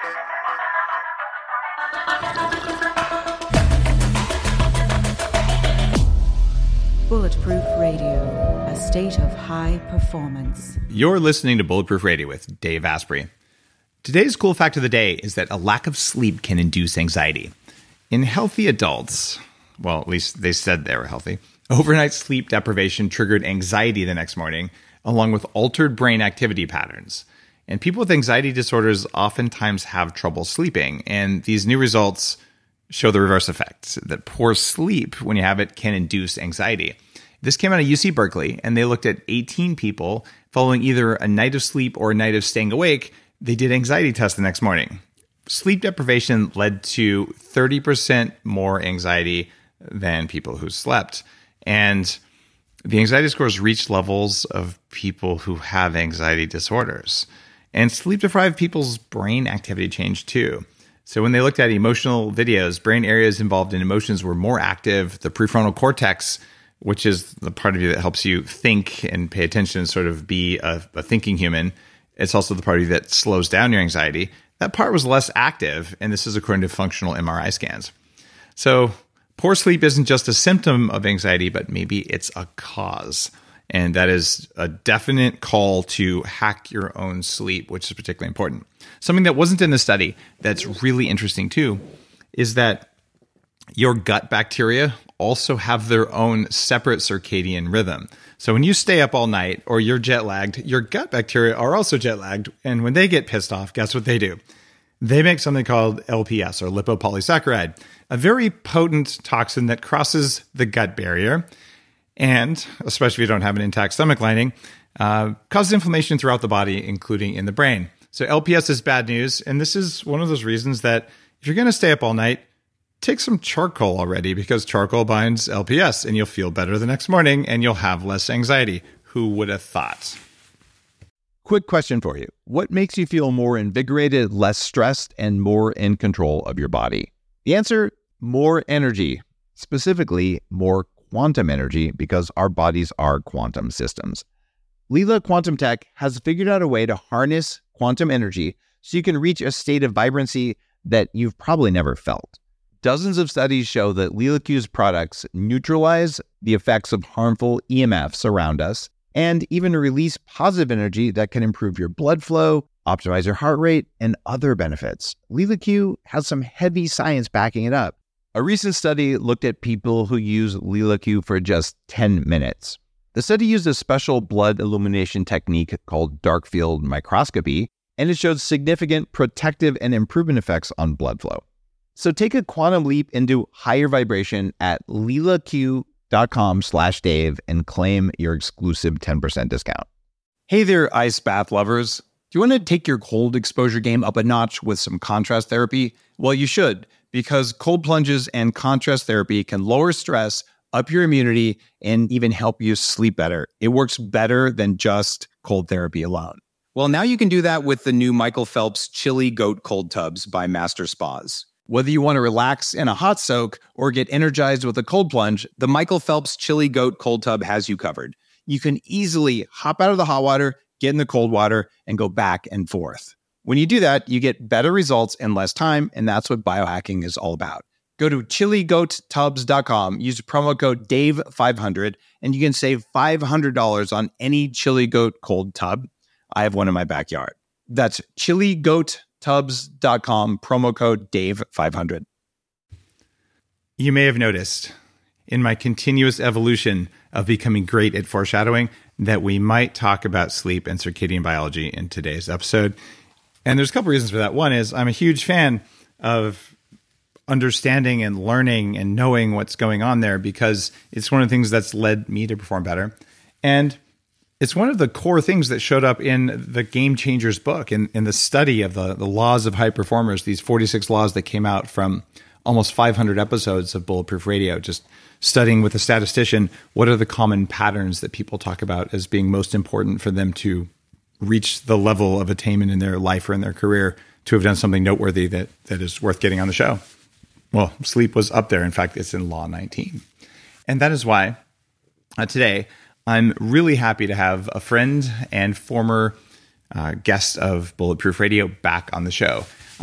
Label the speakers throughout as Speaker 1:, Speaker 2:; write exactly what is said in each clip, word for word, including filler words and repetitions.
Speaker 1: Bulletproof Radio, a state of high performance.
Speaker 2: You're listening to Bulletproof Radio with Dave Asprey. Today's cool fact of the day is that a lack of sleep can induce anxiety. In healthy adults, well, at least they said they were healthy, overnight sleep deprivation triggered anxiety the next morning, along with altered brain activity patterns. And people with anxiety disorders oftentimes have trouble sleeping, and these new results show the reverse effect, that poor sleep, when you have it, can induce anxiety. This came out of U C Berkeley, and they looked at eighteen people following either a night of sleep or a night of staying awake. They did anxiety tests the next morning. Sleep deprivation led to thirty percent more anxiety than people who slept. And the anxiety scores reached levels of people who have anxiety disorders. And sleep-deprived people's brain activity changed too. So when they looked at emotional videos, brain areas involved in emotions were more active. The prefrontal cortex, which is the part of you that helps you think and pay attention and sort of be a, a thinking human, it's also the part of you that slows down your anxiety. That part was less active, and this is according to functional M R I scans. So poor sleep isn't just a symptom of anxiety, but maybe it's a cause. And that is a definite call to hack your own sleep, which is particularly important. Something that wasn't in the study that's really interesting too is that your gut bacteria also have their own separate circadian rhythm. So when you stay up all night or you're jet lagged, your gut bacteria are also jet lagged. And when they get pissed off, guess what they do? They make something called L P S, or lipopolysaccharide, a very potent toxin that crosses the gut barrier. And especially if you don't have an intact stomach lining, uh, causes inflammation throughout the body, including in the brain. So L P S is bad news. And this is one of those reasons that if you're going to stay up all night, take some charcoal already, because charcoal binds L P S and you'll feel better the next morning and you'll have less anxiety. Who would have thought?
Speaker 3: Quick question for you. What makes you feel more invigorated, less stressed, and more in control of your body? The answer, more energy, specifically more quantum energy, because our bodies are quantum systems. Leela Quantum Tech has figured out a way to harness quantum energy so you can reach a state of vibrancy that you've probably never felt. Dozens of studies show that LeelaQ's products neutralize the effects of harmful E M Fs around us and even release positive energy that can improve your blood flow, optimize your heart rate, and other benefits. LeelaQ has some heavy science backing it up. A recent study looked at people who use LeelaQ for just ten minutes. The study used a special blood illumination technique called dark field microscopy, and it showed significant protective and improvement effects on blood flow. So take a quantum leap into higher vibration at leelaq.com slash Dave and claim your exclusive ten percent discount.
Speaker 4: Hey there, ice bath lovers. Do you want to take your cold exposure game up a notch with some contrast therapy? Well, you should, because cold plunges and contrast therapy can lower stress, up your immunity, and even help you sleep better. It works better than just cold therapy alone. Well, now you can do that with the new Michael Phelps Chili Goat Cold Tubs by Master Spas. Whether you want to relax in a hot soak or get energized with a cold plunge, the Michael Phelps Chili Goat Cold Tub has you covered. You can easily hop out of the hot water, get in the cold water, and go back and forth. When you do that, you get better results in less time, and that's what biohacking is all about. Go to chili goat tubs dot com, use promo code Dave five hundred, and you can save five hundred dollars on any Chili Goat cold tub. I have one in my backyard. That's chili goat tubs dot com, promo code Dave five hundred.
Speaker 2: You may have noticed in my continuous evolution of becoming great at foreshadowing that we might talk about sleep and circadian biology in today's episode. And there's a couple reasons for that. One is I'm a huge fan of understanding and learning and knowing what's going on there, because it's one of the things that's led me to perform better. And it's one of the core things that showed up in the Game Changers book, in, in the study of the, the laws of high performers, these forty-six laws that came out from almost five hundred episodes of Bulletproof Radio, just studying with a statistician, what are the common patterns that people talk about as being most important for them to reach the level of attainment in their life or in their career, to have done something noteworthy that, that is worth getting on the show. Well, sleep was up there. In fact, it's in Law nineteen. And that is why uh, today I'm really happy to have a friend and former uh, guest of Bulletproof Radio back on the show.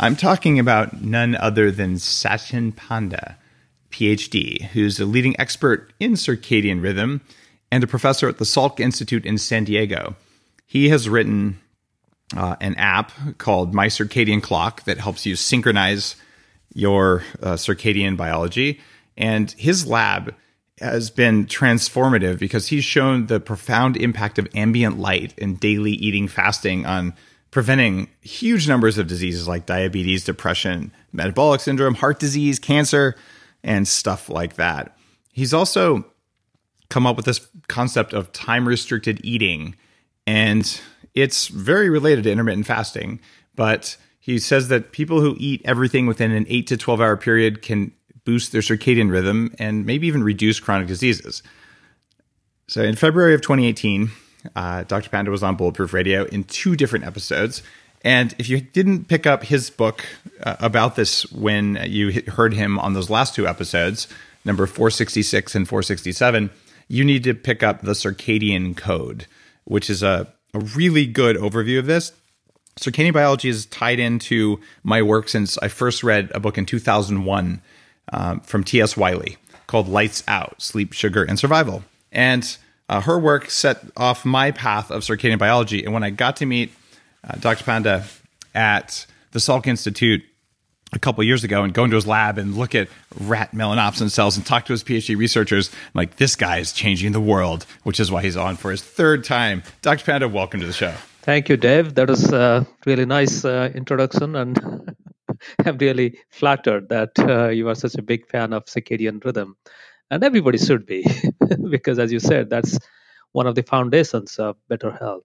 Speaker 2: I'm talking about none other than Satchin Panda, P H D, who's a leading expert in circadian rhythm and a professor at the Salk Institute in San Diego. He has written uh, an app called My Circadian Clock that helps you synchronize your uh, circadian biology. And his lab has been transformative because he's shown the profound impact of ambient light and daily eating fasting on preventing huge numbers of diseases like diabetes, depression, metabolic syndrome, heart disease, cancer, and stuff like that. He's also come up with this concept of time-restricted eating, and it's very related to intermittent fasting, but he says that people who eat everything within an eight to twelve hour period can boost their circadian rhythm and maybe even reduce chronic diseases. So in February of twenty eighteen, uh, Doctor Panda was on Bulletproof Radio in two different episodes. And if you didn't pick up his book uh, about this when you heard him on those last two episodes, number four sixty-six and four sixty-seven, you need to pick up The Circadian Code, which is a, a really good overview of this. Circadian biology is tied into my work since I first read a book in two thousand one um, from T S Wiley called Lights Out, Sleep, Sugar, and Survival. And uh, her work set off my path of circadian biology. And when I got to meet uh, Doctor Panda at the Salk Institute a couple of years ago and go into his lab and look at rat melanopsin cells and talk to his PhD researchers, I'm like, this guy is changing the world, which is why he's on for his third time. Doctor Panda, welcome to the show.
Speaker 5: Thank you, Dave. That was a really nice uh, introduction, and I'm really flattered that uh, you are such a big fan of circadian rhythm. And everybody should be, because as you said, that's one of the foundations of better health.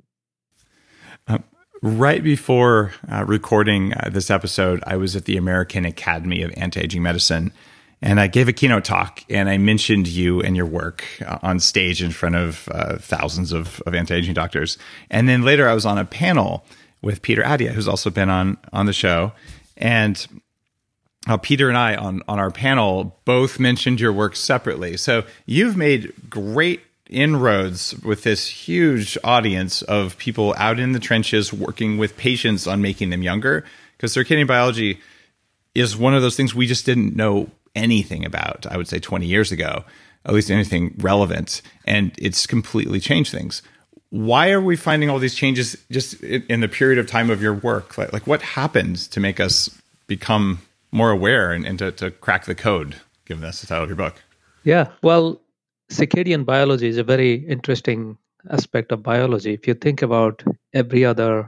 Speaker 2: Uh, right before uh, recording uh, this episode, I was at the American Academy of Anti-Aging Medicine, and I gave a keynote talk, and I mentioned you and your work uh, on stage in front of uh, thousands of, of anti-aging doctors. And then later I was on a panel with Peter Attia, who's also been on, on the show. And uh, Peter and I on, on our panel both mentioned your work separately. So you've made great inroads with this huge audience of people out in the trenches working with patients on making them younger, because circadian biology is one of those things we just didn't know anything about, I would say twenty years ago, at least anything relevant, and it's completely changed things. Why are we finding all these changes just in the period of time of your work? Like, like what happened to make us become more aware and, and to, to crack the code, given that's the title of your book?
Speaker 5: Yeah, well, circadian biology is a very interesting aspect of biology. If you think about every other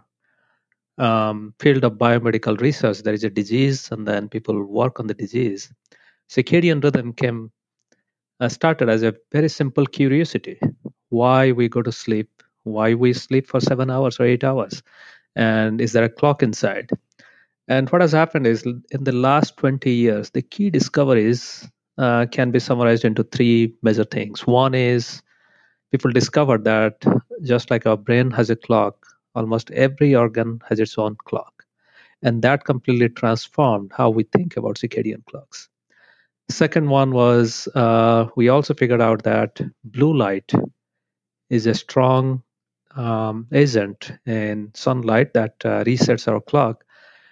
Speaker 5: um, field of biomedical research, there is a disease, and then people work on the disease. Circadian rhythm came uh, started as a very simple curiosity: why we go to sleep, why we sleep for seven hours or eight hours, and is there a clock inside? And what has happened is, in the last twenty years, the key discoveries uh, can be summarized into three major things. One is people discovered that just like our brain has a clock, almost every organ has its own clock, and that completely transformed how we think about circadian clocks. Second one was uh, we also figured out that blue light is a strong um, agent in sunlight that uh, resets our clock,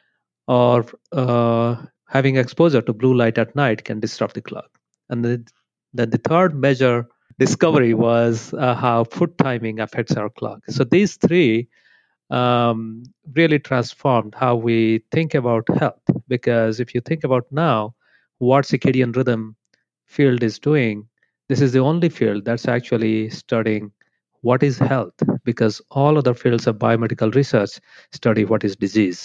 Speaker 5: or uh, having exposure to blue light at night can disrupt the clock. And then the, the third major discovery was uh, how food timing affects our clock. So these three um, really transformed how we think about health, because if you think about now, what circadian rhythm field is doing, this is the only field that's actually studying what is health, because all other fields of biomedical research study what is disease.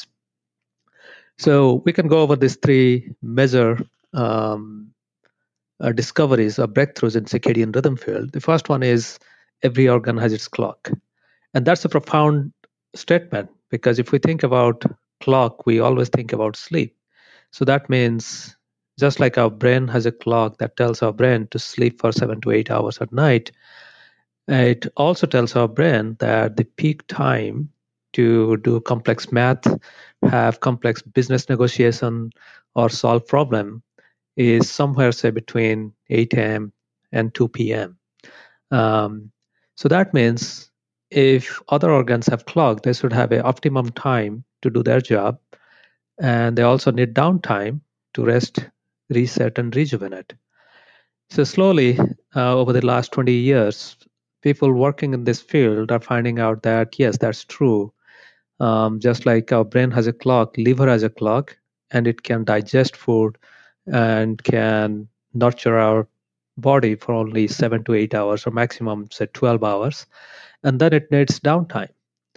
Speaker 5: So we can go over these three major um, uh, discoveries or breakthroughs in circadian rhythm field. The first one is every organ has its clock. And that's a profound statement, because if we think about clock, we always think about sleep. So that means just like our brain has a clock that tells our brain to sleep for seven to eight hours at night, it also tells our brain that the peak time to do complex math, have complex business negotiation, or solve problem is somewhere, say, between eight a.m. and two p.m. Um, so that means if other organs have clock, they should have an optimum time to do their job. and they also need downtime to rest, reset, and rejuvenate. So slowly, uh, over the last twenty years, people working in this field are finding out that, yes, that's true. Um, just like our brain has a clock, liver has a clock, and it can digest food and can nurture our body for only seven to eight hours or maximum, say, twelve hours. And then it needs downtime.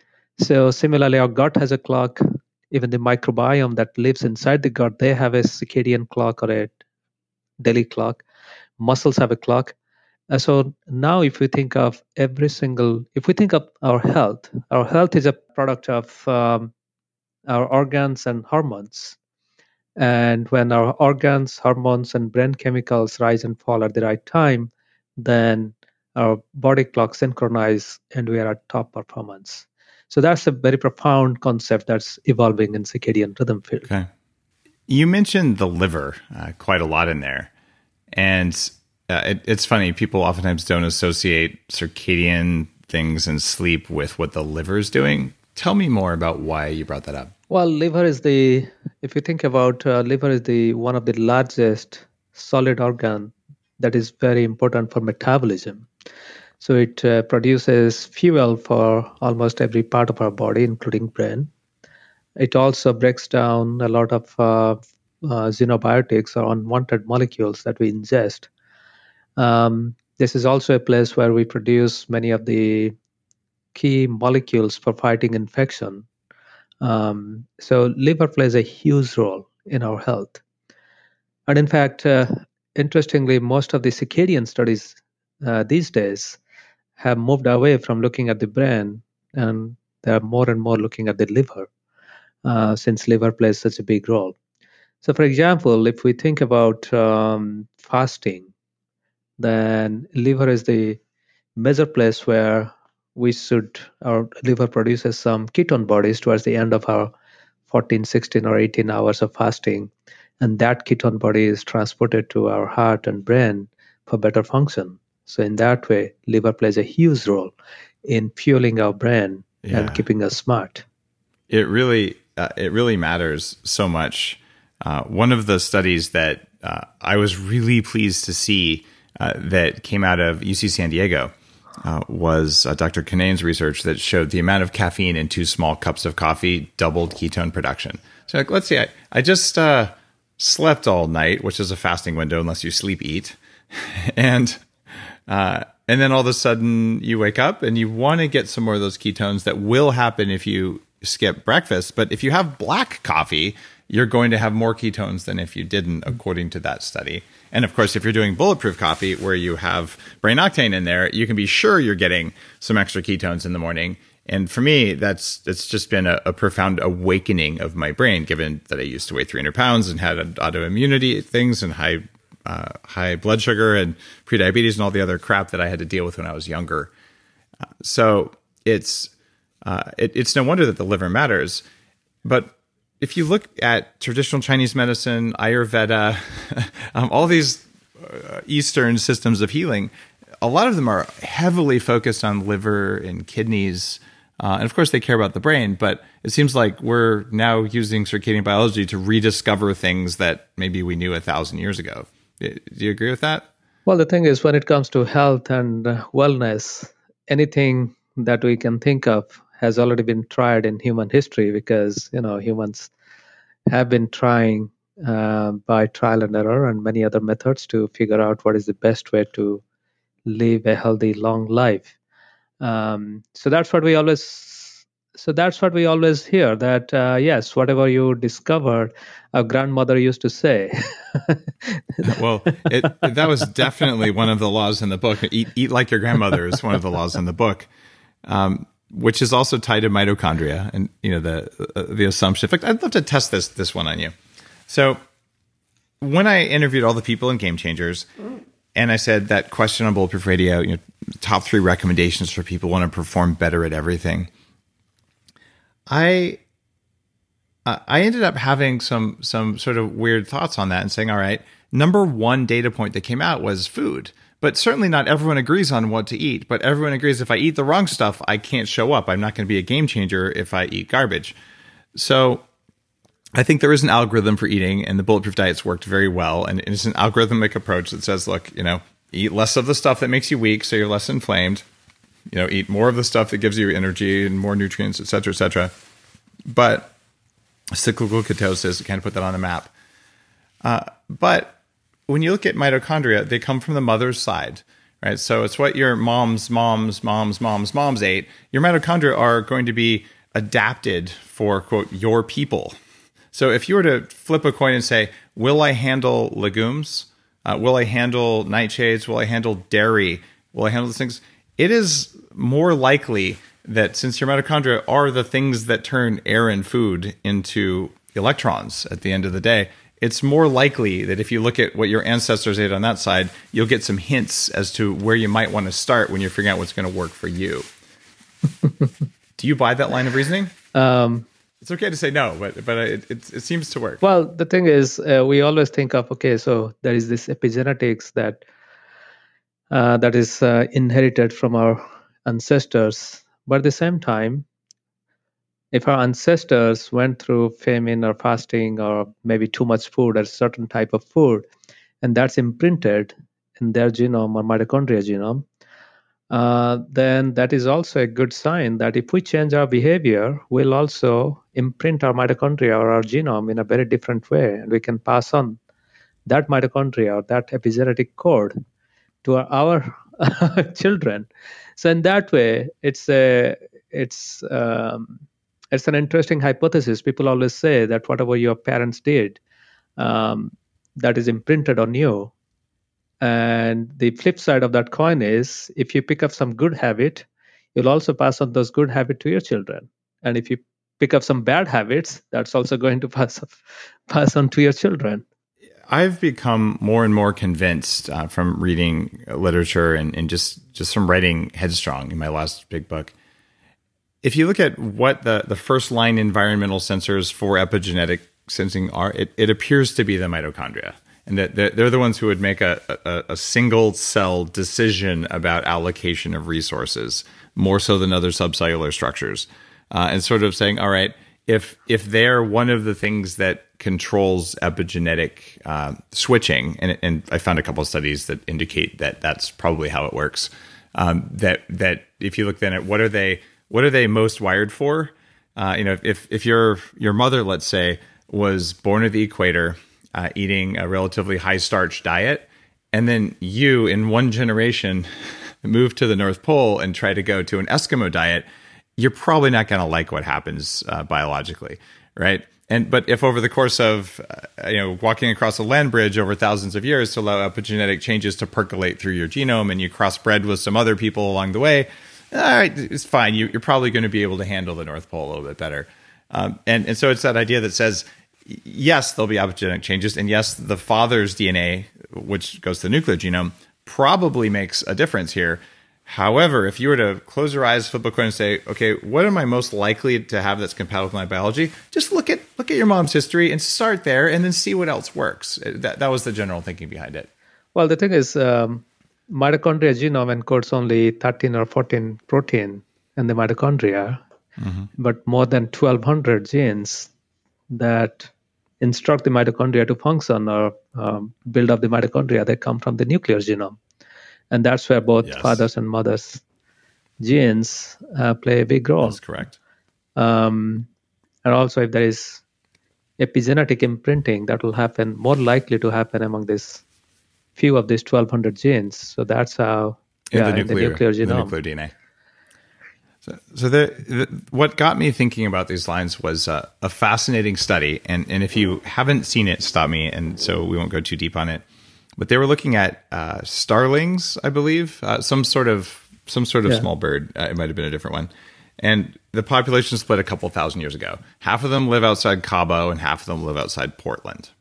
Speaker 5: So similarly, our gut has a clock. Even the microbiome that lives inside the gut, they have a circadian clock or a daily clock. Muscles have a clock. Uh, so now if we think of every single, if we think of our health, our health is a product of um, our organs and hormones. And when our organs, hormones, and brain chemicals rise and fall at the right time, then our body clock synchronize and we are at top performance. So that's a very profound concept that's evolving in circadian rhythm field.
Speaker 2: Okay. You mentioned the liver uh, quite a lot in there. And uh, it, it's funny, people oftentimes don't associate circadian things and sleep with what the liver is doing. Tell me more about why you brought that up.
Speaker 5: Well, liver is the, if you think about uh, liver is the one of the largest solid organ that is very important for metabolism. So it uh, produces fuel for almost every part of our body, including brain. It also breaks down a lot of uh, uh, xenobiotics or unwanted molecules that we ingest. Um, this is also a place where we produce many of the key molecules for fighting infection. Um, so liver plays a huge role in our health. And in fact, uh, interestingly, most of the circadian studies uh, these days have moved away from looking at the brain, and they are more and more looking at the liver, uh, since liver plays such a big role. So for example, if we think about um, fasting, then liver is the major place where we should, our liver produces some ketone bodies towards the end of our fourteen, sixteen, or eighteen hours of fasting. And that ketone body is transported to our heart and brain for better function. So in that way, liver plays a huge role in fueling our brain yeah. and keeping us smart.
Speaker 2: It really, uh, it really matters so much. Uh, one of the studies that uh, I was really pleased to see uh, that came out of U C San Diego uh, was uh, Doctor Kinane's research that showed the amount of caffeine in two small cups of coffee doubled ketone production. So like, let's see, I, I just uh, slept all night, which is a fasting window unless you sleep eat, and uh, and then all of a sudden you wake up and you want to get some more of those ketones that will happen if you skip breakfast. But if you have black coffee, you're going to have more ketones than if you didn't, according to that study. And of course, if you're doing bulletproof coffee where you have brain octane in there, you can be sure you're getting some extra ketones in the morning. And for me, that's that's just been a, a profound awakening of my brain, given that I used to weigh three hundred pounds and had autoimmunity things and high uh, high blood sugar and prediabetes and all the other crap that I had to deal with when I was younger. Uh, so it's uh, it, it's no wonder that the liver matters. But if you look at traditional Chinese medicine, Ayurveda, um, all these uh, Eastern systems of healing, a lot of them are heavily focused on liver and kidneys. Uh, and of course, they care about the brain, but it seems like we're now using circadian biology to rediscover things that maybe we knew a thousand years ago. Do you agree with that?
Speaker 5: Well, the thing is, when it comes to health and wellness, anything that we can think of has already been tried in human history, because, you know, humans have been trying uh, by trial and error and many other methods to figure out what is the best way to live a healthy, long life. Um, so that's what we always. So that's what we always hear. That uh, yes, whatever you discovered, our grandmother used to say.
Speaker 2: Well, it, that was definitely one of the laws in the book. Eat, eat like your grandmother is one of the laws in the book, um, which is also tied to mitochondria and you know the uh, the assumption. In fact, I'd love to test this this one on you. So when I interviewed all the people in Game Changers. And I said that question on Bulletproof Radio, you know, top three recommendations for people who want to perform better at everything. I uh, I ended up having some some sort of weird thoughts on that and saying, all right, number one data point that came out was food. But certainly not everyone agrees on what to eat. But everyone agrees if I eat the wrong stuff, I can't show up. I'm not going to be a game changer if I eat garbage. So I think there is an algorithm for eating, and the bulletproof diet's worked very well. And it's an algorithmic approach that says, look, you know, eat less of the stuff that makes you weak, so you're less inflamed. You know, eat more of the stuff that gives you energy and more nutrients, et cetera, et cetera. But cyclical ketosis, kind of put that on a map. Uh, but when you look at mitochondria, they come from the mother's side, right? So it's what your mom's, mom's, mom's, mom's, mom's ate. Your mitochondria are going to be adapted for, quote, your people. So if you were to flip a coin and say, will I handle legumes? Uh, will I handle nightshades? Will I handle dairy? Will I handle these things? It is more likely that since your mitochondria are the things that turn air and food into electrons at the end of the day, it's more likely that if you look at what your ancestors ate on that side, you'll get some hints as to where you might want to start when you're figuring out what's going to work for you. Do you buy that line of reasoning? Um, it's okay to say no, but but it, it, it seems to work.
Speaker 5: Well, the thing is, uh, we always think of, okay, so there is this epigenetics that uh, that is uh, inherited from our ancestors. But at the same time, if our ancestors went through famine or fasting or maybe too much food or a certain type of food, and that's imprinted in their genome or mitochondria genome, uh, then that is also a good sign that if we change our behavior, we'll also imprint our mitochondria or our genome in a very different way, and we can pass on that mitochondria or that epigenetic code to our, our children. So in that way, it's a it's um, it's an interesting hypothesis. People always say that whatever your parents did, um, that is imprinted on you. And the flip side of that coin is, if you pick up some good habit, you'll also pass on those good habits to your children. And if you pick up some bad habits, that's also going to pass pass on to your children.
Speaker 2: I've become more and more convinced uh, from reading literature and, and just, just from writing Headstrong in my last big book. If you look at what the, the first line environmental sensors for epigenetic sensing are, it, it appears to be the mitochondria. And that they're, they're the ones who would make a, a, a single cell decision about allocation of resources, more so than other subcellular structures. Uh, and sort of saying, all right, if if they're one of the things that controls epigenetic uh, switching, and, and I found a couple of studies that indicate that that's probably how it works. Um, that that if you look then at what are they what are they most wired for? Uh, you know, if if your your mother, let's say, was born at the equator, uh, eating a relatively high starch diet, and then you in one generation move to the North Pole and try to go to an Eskimo diet, you're probably not going to like what happens uh, biologically, right? And but if over the course of uh, you know walking across a land bridge over thousands of years to allow epigenetic changes to percolate through your genome, and you crossbred with some other people along the way, all right, it's fine. You, you're probably going to be able to handle the North Pole a little bit better. Um, and and so it's that idea that says, yes, there'll be epigenetic changes, and yes, the father's D N A, which goes to the nuclear genome, probably makes a difference here. However, if you were to close your eyes, flip a coin, and say, okay, what am I most likely to have that's compatible with my biology? Just look at look at your mom's history and start there, and then see what else works. That that was the general thinking behind it.
Speaker 5: Well, the thing is, um, mitochondria genome encodes only thirteen or fourteen protein in the mitochondria, mm-hmm. but more than twelve hundred genes that instruct the mitochondria to function or um, build up the mitochondria. They come from the nuclear genome. And that's where both yes. fathers and mothers' genes uh, play a big role.
Speaker 2: That's correct.
Speaker 5: Um, and also, if there is epigenetic imprinting, that will happen, more likely to happen among this few of these twelve hundred genes. So that's how,
Speaker 2: in
Speaker 5: yeah,
Speaker 2: the nuclear,
Speaker 5: in the nuclear genome.
Speaker 2: The nuclear D N A. So, so the, the, what got me thinking about these lines was uh, a fascinating study. And, and if you haven't seen it, stop me. And so we won't go too deep on it. But they were looking at uh, starlings, I believe, uh, some sort of some sort of yeah. small bird. Uh, it might have been a different one. And the population split a couple thousand years ago. Half of them live outside Cabo, and half of them live outside Portland.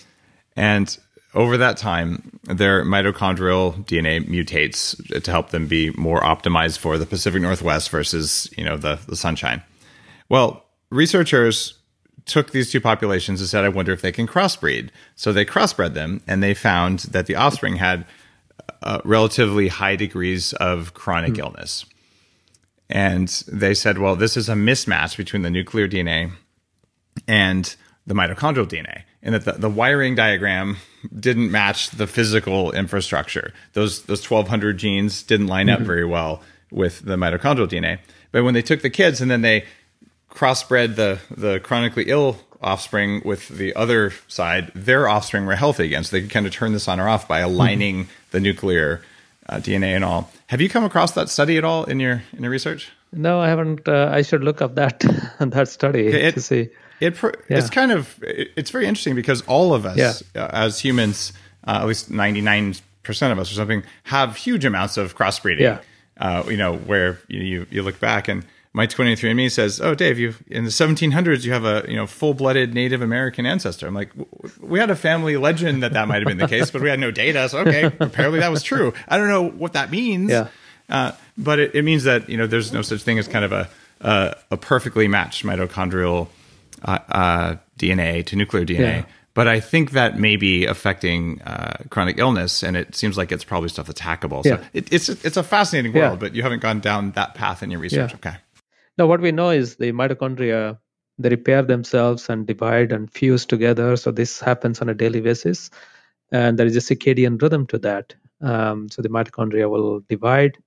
Speaker 2: And over that time, their mitochondrial D N A mutates to help them be more optimized for the Pacific Northwest versus, you know, the the sunshine. Well, researchers took these two populations and said, I wonder if they can crossbreed. So they crossbred them, and they found that the offspring had uh, relatively high degrees of chronic mm. illness. And they said, well, this is a mismatch between the nuclear D N A and the mitochondrial D N A, and that the, the wiring diagram didn't match the physical infrastructure. Those those twelve hundred genes didn't line up mm-hmm. very well with the mitochondrial D N A. But when they took the kids and then they crossbred the the chronically ill offspring with the other side, their offspring were healthy again. So they could kind of turn this on or off by aligning mm-hmm. the nuclear uh, D N A and all. Have you come across that study at all in your in your research?
Speaker 5: No, I haven't. Uh, I should look up that that study
Speaker 2: okay, it,
Speaker 5: to see.
Speaker 2: It yeah. It's kind of it, it's very interesting because all of us yeah. uh, as humans, uh, at least ninety-nine percent of us or something, have huge amounts of crossbreeding. Yeah. Uh, you know, where you, you you look back and my twenty-three and me says, "Oh, Dave, you in the seventeen hundreds you have a you know full-blooded Native American ancestor." I'm like, we had a family legend that that might have been the case, but we had no data. So okay, apparently that was true. I don't know what that means.
Speaker 5: Yeah.
Speaker 2: Uh, but it, it means that you know there's no such thing as kind of a uh, a perfectly matched mitochondrial uh, uh, D N A to nuclear D N A. Yeah. But I think that may be affecting uh, chronic illness, and it seems like it's probably stuff that's hackable.
Speaker 5: Yeah.
Speaker 2: So it, it's it's a fascinating world, yeah. but you haven't gone down that path in your research.
Speaker 5: Yeah.
Speaker 2: Okay.
Speaker 5: Now, what we know is the mitochondria, they repair themselves and divide and fuse together. So this happens on a daily basis, and there is a circadian rhythm to that. Um, so the mitochondria will divide,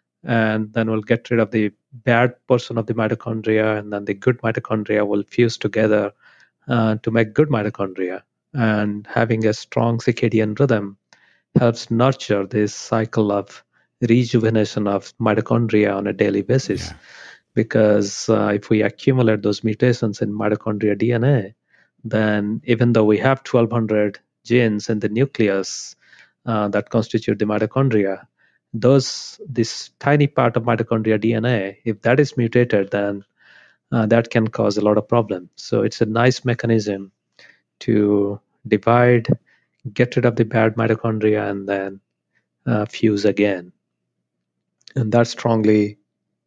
Speaker 5: and then we'll get rid of the bad portion of the mitochondria, and then the good mitochondria will fuse together uh, to make good mitochondria. And having a strong circadian rhythm helps nurture this cycle of rejuvenation of mitochondria on a daily basis. Yeah. Because uh, if we accumulate those mutations in mitochondria D N A, then even though we have twelve hundred genes in the nucleus uh, that constitute the mitochondria, those this tiny part of mitochondria D N A, if that is mutated, then uh, that can cause a lot of problems. So it's a nice mechanism to divide, get rid of the bad mitochondria, and then uh, fuse again. And that's strongly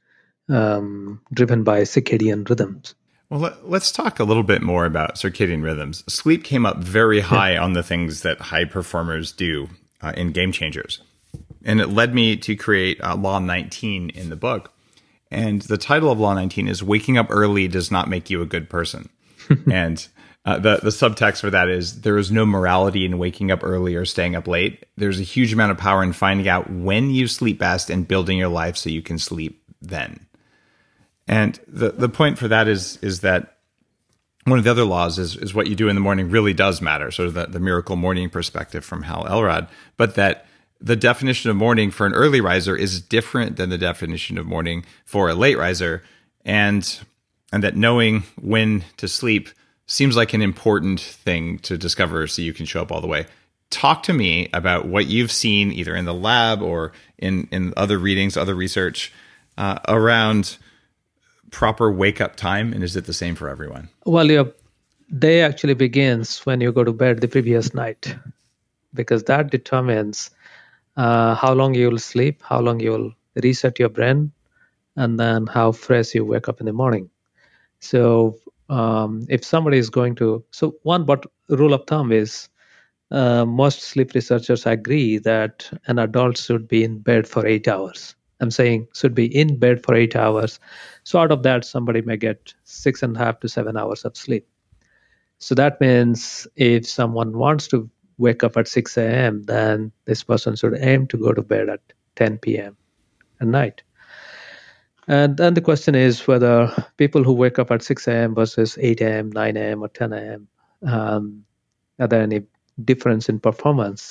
Speaker 5: um, driven by circadian rhythms.
Speaker 2: Well, let, let's talk a little bit more about circadian rhythms. Sleep came up very high yeah. on the things that high performers do uh, in Game Changers. And it led me to create uh, Law nineteen in the book. And the title of Law nineteen is Waking Up Early Does Not Make You a Good Person. and uh, the, the subtext for that is there is no morality in waking up early or staying up late. There's a huge amount of power in finding out when you sleep best and building your life so you can sleep then. And the, the point for that is is that one of the other laws is, is what you do in the morning really does matter, sort of the, the miracle morning perspective from Hal Elrod, but that the definition of morning for an early riser is different than the definition of morning for a late riser, and and that knowing when to sleep seems like an important thing to discover so you can show up all the way. Talk to me about what you've seen either in the lab or in, in other readings, other research uh, around proper wake-up time, and is it the same for everyone?
Speaker 5: Well, your day actually begins when you go to bed the previous night, because that determines uh, how long you will sleep, how long you will reset your brain, and then how fresh you wake up in the morning. So um, if somebody is going to... So one but rule of thumb is uh, most sleep researchers agree that an adult should be in bed for eight hours. I'm saying should be in bed for eight hours. So out of that, somebody may get six and a half to seven hours of sleep. So that means if someone wants to wake up at six a.m., then this person should aim to go to bed at ten p.m. at night. And then the question is whether people who wake up at six a.m. versus eight a.m., nine a.m., or ten a.m., um, are there any difference in performance?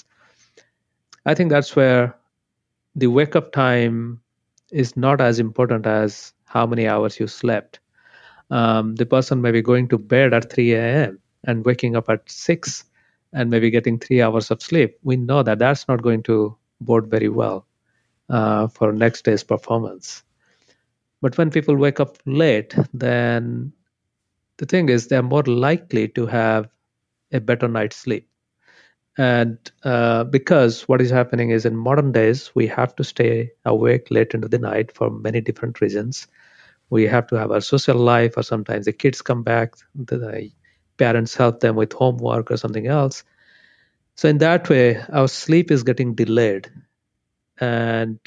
Speaker 5: I think that's where the wake-up time is not as important as how many hours you slept. Um, the person may be going to bed at three a.m. and waking up at six and maybe getting three hours of sleep. We know that that's not going to bode very well uh, for next day's performance. But when people wake up late, then the thing is they're more likely to have a better night's sleep. And uh, because what is happening is in modern days, we have to stay awake late into the night for many different reasons. We have to have our social life, or sometimes the kids come back, the parents help them with homework or something else. So in that way, our sleep is getting delayed. And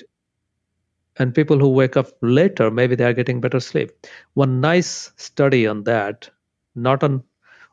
Speaker 5: and people who wake up later, maybe they are getting better sleep. One nice study on that, not on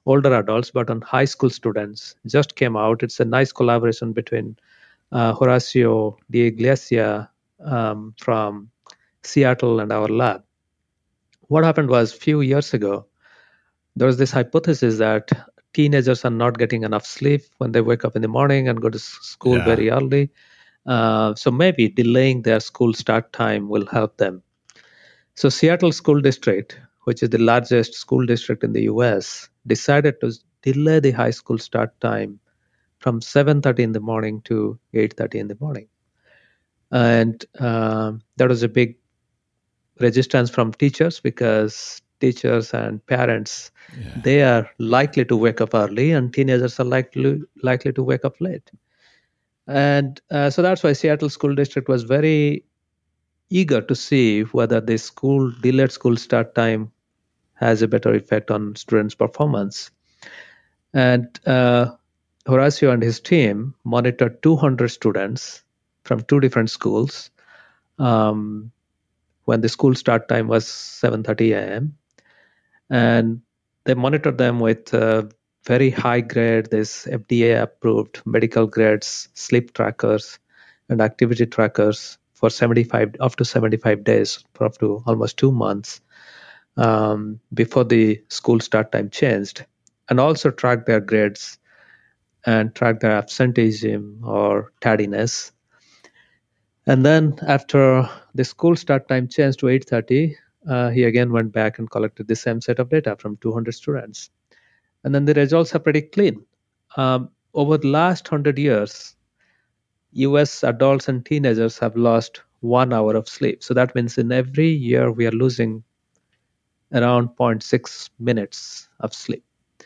Speaker 5: older adults, but on high school students. Just came out. It's a nice collaboration between uh, Horacio D'Iglesia um, from Seattle and our lab. What happened was a few years ago, there was this hypothesis that teenagers are not getting enough sleep when they wake up in the morning and go to school
Speaker 2: Yeah.
Speaker 5: very early. Uh, so maybe delaying their school start time will help them. So Seattle School District, which is the largest school district in the U S, decided to delay the high school start time from seven thirty in the morning to eight thirty in the morning. And um, that was a big resistance from teachers because teachers and parents,
Speaker 2: Yeah.
Speaker 5: they are likely to wake up early and teenagers are likely, likely to wake up late. And uh, so that's why Seattle School District was very eager to see whether the school delayed school start time has a better effect on students' performance. And uh, Horacio and his team monitored two hundred students from two different schools um, when the school start time was seven thirty a.m. And they monitored them with uh, very high grade, this F D A-approved medical grades, sleep trackers, and activity trackers for seventy-five up to seventy-five days, for up to almost two months um, before the school start time changed, and also tracked their grades and tracked their absenteeism or tardiness. And then after the school start time changed to eight thirty, uh, he again went back and collected the same set of data from two hundred students. And then the results are pretty clean. Um, over the last one hundred years, U S adults and teenagers have lost one hour of sleep. So that means in every year we are losing around zero point six minutes of sleep.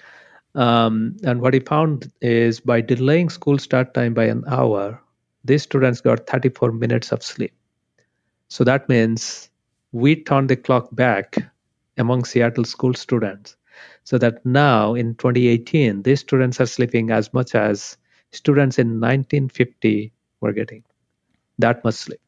Speaker 5: Um, and what he found is by delaying school start time by an hour, these students got thirty-four minutes of sleep. So that means we turned the clock back among Seattle school students so that now in twenty eighteen, these students are sleeping as much as students in nineteen fifty were getting. That much sleep.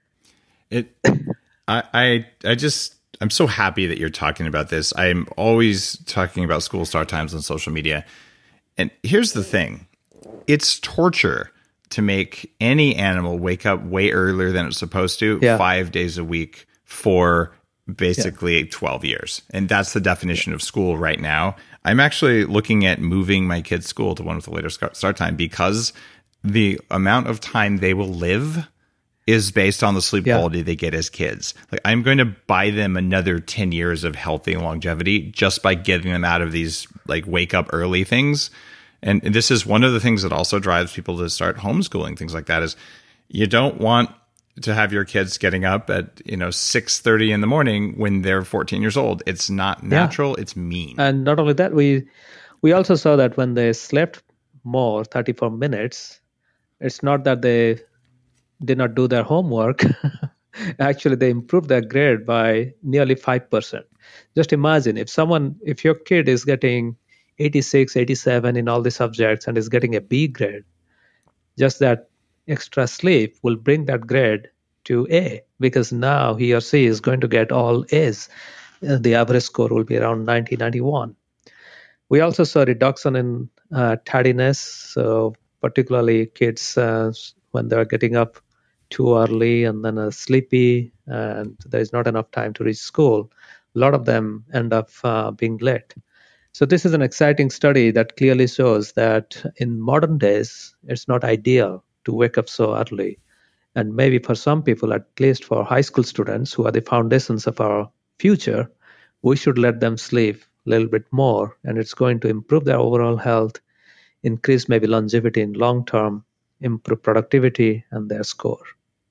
Speaker 2: It, I, I, I just, I'm so happy that you're talking about this. I'm always talking about school start times on social media. And here's the thing. It's torture to make any animal wake up way earlier than it's supposed to
Speaker 5: Yeah.
Speaker 2: five days a week for basically yeah. twelve years. And that's the definition yeah. of school right now. I'm actually looking at moving my kids' school to one with a later start time because the amount of time they will live is based on the sleep yeah. quality they get as kids. Like I'm going to buy them another ten years of healthy longevity just by getting them out of these like wake up early things. And this is one of the things that also drives people to start homeschooling, things like that, is you don't want to have your kids getting up at, you know, six thirty in the morning when they're fourteen years old. It's not natural. Yeah. It's mean.
Speaker 5: And not only that, we we also saw that when they slept more, thirty-four minutes, it's not that they did not do their homework. Actually, they improved their grade by nearly five percent. Just imagine if someone, if your kid is getting eighty-six, eighty-seven in all the subjects and is getting a B grade, just that extra sleep will bring that grade to A, because now he or she is going to get all A's. Uh, the average score will be around ninety, ninety-one. We also saw reduction in uh, tardiness, so particularly kids uh, when they're getting up too early and then are sleepy and there's not enough time to reach school, a lot of them end up uh, being late. So this is an exciting study that clearly shows that in modern days, it's not ideal to wake up so early. And maybe for some people, at least for high school students who are the foundations of our future, we should let them sleep a little bit more, and it's going to improve their overall health, increase maybe longevity in long term, improve productivity and their score.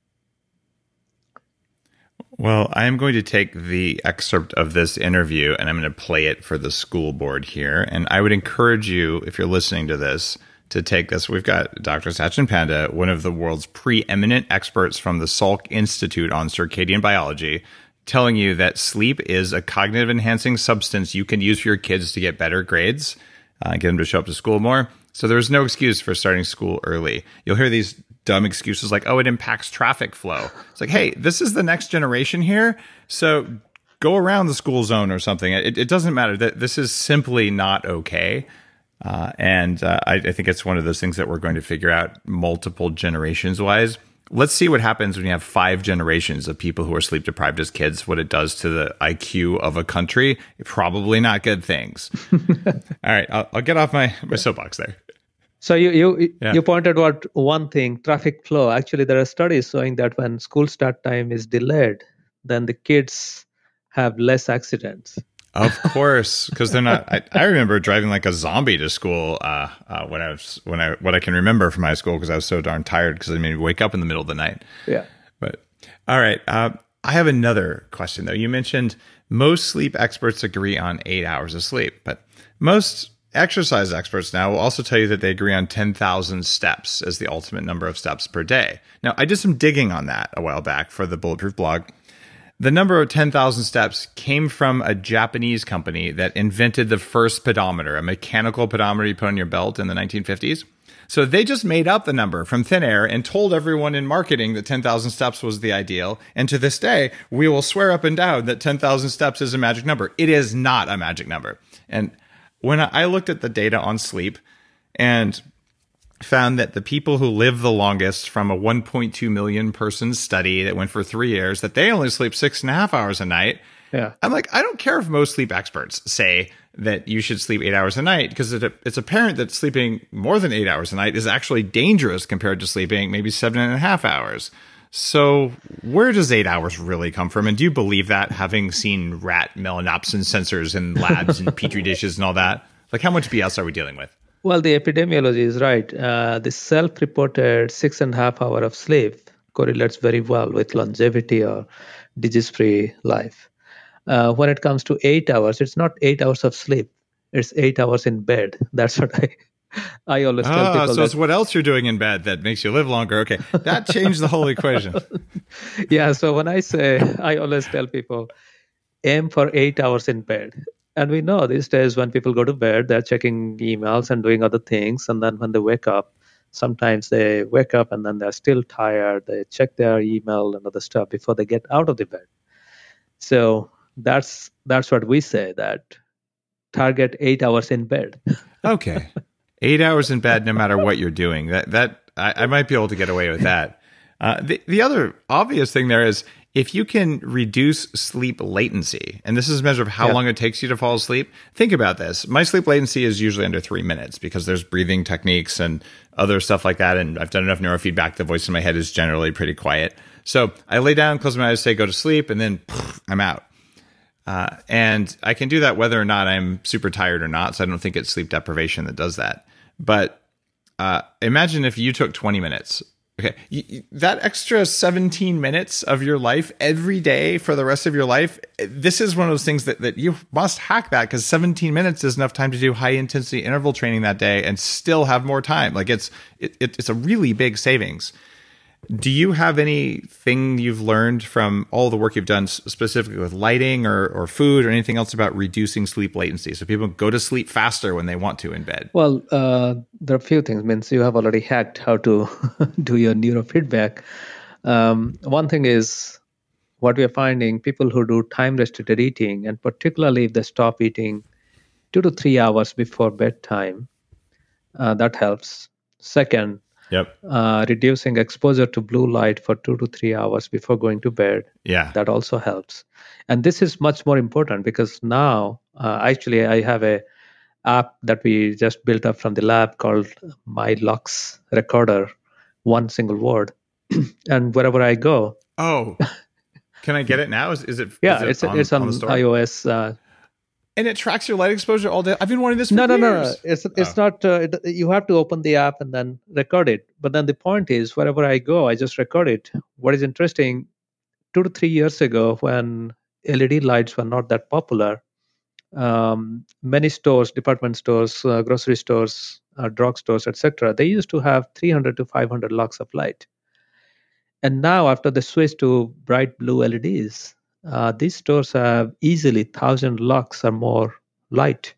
Speaker 2: Well, I am going to take the excerpt of this interview and I'm going to play it for the school board here. And I would encourage you, if you're listening to this, to take this. We've got Doctor Sachin Panda, one of the world's preeminent experts from the Salk Institute on circadian biology, telling you that sleep is a cognitive enhancing substance you can use for your kids to get better grades, uh, get them to show up to school more. So there's no excuse for starting school early. You'll hear these dumb excuses like, oh, it impacts traffic flow. It's like, hey, this is the next generation here. So go around the school zone or something. It, it doesn't matter. That This is simply not okay. Uh, and uh, I, I think it's one of those things that we're going to figure out multiple generations wise. Let's see what happens when you have five generations of people who are sleep deprived as kids, what it does to the I Q of a country. Probably not good things. All right, I'll, I'll get off my, my soapbox there.
Speaker 5: So you you
Speaker 2: Yeah.
Speaker 5: you pointed out one thing, traffic flow. Actually, there are studies showing that when school start time is delayed, then the kids have less accidents.
Speaker 2: Of course, because they're not. I, I remember driving like a zombie to school uh, uh, when I was when I what I can remember from high school because I was so darn tired because I made me wake up in the middle of the night.
Speaker 5: Yeah.
Speaker 2: But all right, uh, I have another question though. You mentioned most sleep experts agree on eight hours of sleep, but most exercise experts now will also tell you that they agree on ten thousand steps as the ultimate number of steps per day. Now, I did some digging on that a while back for the Bulletproof blog. The number of ten thousand steps came from a Japanese company that invented the first pedometer, a mechanical pedometer you put on your belt in the nineteen fifties. So they just made up the number from thin air and told everyone in marketing that ten thousand steps was the ideal. And to this day, we will swear up and down that ten thousand steps is a magic number. It is not a magic number. And when I looked at the data on sleep and found that the people who live the longest from a one point two million person study that went for three years, that they only sleep six and a half hours a night.
Speaker 5: Yeah.
Speaker 2: I'm like, I don't care if most sleep experts say that you should sleep eight hours a night because it, it's apparent that sleeping more than eight hours a night is actually dangerous compared to sleeping maybe seven and a half hours. So where does eight hours really come from? And do you believe that, having seen rat melanopsin sensors in labs and petri dishes and all that? Like, how much B S are we dealing with?
Speaker 5: Well, the epidemiology is right. Uh, the self-reported six and a half hour of sleep correlates very well with longevity or disease-free life. Uh, when it comes to eight hours, it's not eight hours of sleep. It's eight hours in bed. That's what I I always tell
Speaker 2: Ah,
Speaker 5: people.
Speaker 2: so
Speaker 5: that,
Speaker 2: it's what else you're doing in bed that makes you live longer. Okay, that changed the whole equation.
Speaker 5: Yeah, so when I say, I always tell people, aim for eight hours in bed. And we know these days when people go to bed, they're checking emails and doing other things. And then when they wake up, sometimes they wake up and then they're still tired. They check their email and other stuff before they get out of the bed. So that's that's what we say, that target eight hours in bed.
Speaker 2: Okay, eight hours in bed, no matter what you're doing. That that I, I might be able to get away with that. Uh, the the other obvious thing there is, if you can reduce sleep latency, and this is a measure of how
Speaker 5: Yeah.
Speaker 2: long it takes you to fall asleep, think about this. My sleep latency is usually under three minutes because there's breathing techniques and other stuff like that. And I've done enough neurofeedback. The voice in my head is generally pretty quiet. So I lay down, close my eyes, say go to sleep, and then pff, I'm out. Uh, and I can do that whether or not I'm super tired or not. So I don't think it's sleep deprivation that does that. But uh, imagine if you took twenty minutes. Okay, you, you, that extra seventeen minutes of your life every day for the rest of your life, this is one of those things that, that you must hack that, because seventeen minutes is enough time to do high intensity interval training that day and still have more time. Like it's it, it, it's a really big savings. Do you have anything you've learned from all the work you've done specifically with lighting or, or food or anything else about reducing sleep latency so people go to sleep faster when they want to in bed?
Speaker 5: Well, uh, there are a few things. Means you have already hacked how to do your neurofeedback. Um, one thing is, what we are finding, people who do time-restricted eating, and particularly if they stop eating two to three hours before bedtime, uh, that helps. Second,
Speaker 2: Yep.
Speaker 5: uh, reducing exposure to blue light for two to three hours before going to bed.
Speaker 2: Yeah.
Speaker 5: That also helps. And this is much more important because now, uh, actually, I have a app that we just built up from the lab called My Lux Recorder, one single word. And wherever I go,
Speaker 2: Oh, can I get it now? Is, is it?
Speaker 5: yeah,
Speaker 2: is it
Speaker 5: it's
Speaker 2: on,
Speaker 5: it's on,
Speaker 2: on the store?
Speaker 5: iOS. Uh,
Speaker 2: And it tracks your light exposure all day. I've been wanting this for
Speaker 5: no, no,
Speaker 2: years.
Speaker 5: no, no. It's it's
Speaker 2: Oh.
Speaker 5: not. Uh, it, you have to open the app and then record it. But then the point is, wherever I go, I just record it. What is interesting, two to three years ago, when L E D lights were not that popular, um, many stores, department stores, uh, grocery stores, uh, drug stores, et cetera, they used to have three hundred to five hundred lux of light. And now, after the switch to bright blue L E Ds, uh, these stores have easily one thousand lux or more light.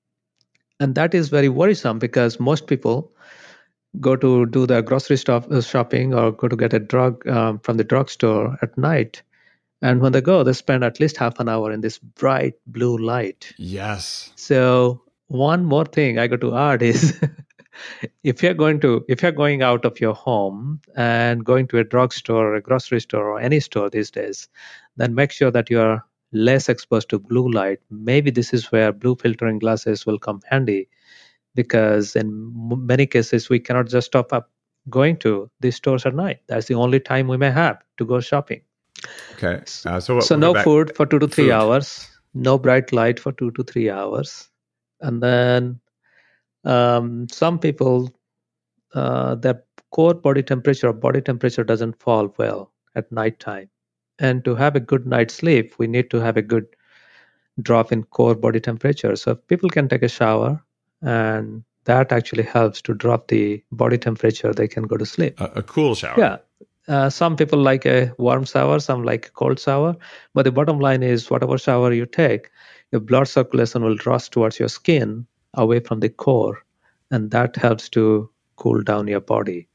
Speaker 5: And that is very worrisome because most people go to do their grocery stop, uh, shopping or go to get a drug um, from the drugstore at night. And when they go, they spend at least half an hour in this bright blue light.
Speaker 2: Yes.
Speaker 5: So one more thing I got to add is if you're going to if you're going out of your home and going to a drugstore or a grocery store or any store these days, then make sure that you are less exposed to blue light. Maybe this is where blue filtering glasses will come handy, because in m- many cases we cannot just stop up going to these stores at night. That's the only time we may have to go shopping.
Speaker 2: Okay. Uh, so what,
Speaker 5: So
Speaker 2: we'll
Speaker 5: no
Speaker 2: go back-
Speaker 5: food for two to three
Speaker 2: Food.
Speaker 5: hours, no bright light for two to three hours. And then um, some people, uh, their core body temperature or body temperature doesn't fall well at nighttime. And to have a good night's sleep, we need to have a good drop in core body temperature. So if people can take a shower, and that actually helps to drop the body temperature, they can go to sleep.
Speaker 2: A, a cool shower.
Speaker 5: Yeah. Uh, some people like a warm shower, some like a cold shower. But the bottom line is, whatever shower you take, your blood circulation will rush towards your skin away from the core. And that helps to cool down your body.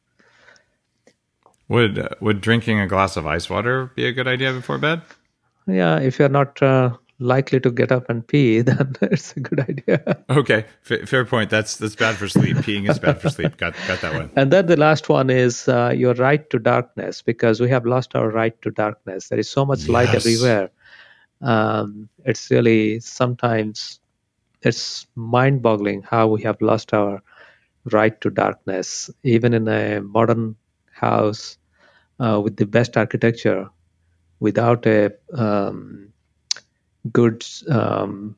Speaker 2: Would uh, would drinking a glass of ice water be a good idea before bed?
Speaker 5: Yeah, if you're not uh, likely to get up and pee, then it's a good idea.
Speaker 2: Okay, F- fair point. That's that's bad for sleep. Peeing is bad for sleep. Got got that one.
Speaker 5: And then the last one is uh, your right to darkness, because we have lost our right to darkness. There is so much light
Speaker 2: Yes.
Speaker 5: everywhere. Um, it's really sometimes it's mind-boggling how we have lost our right to darkness. Even in a modern house uh, with the best architecture, without a um, good, um,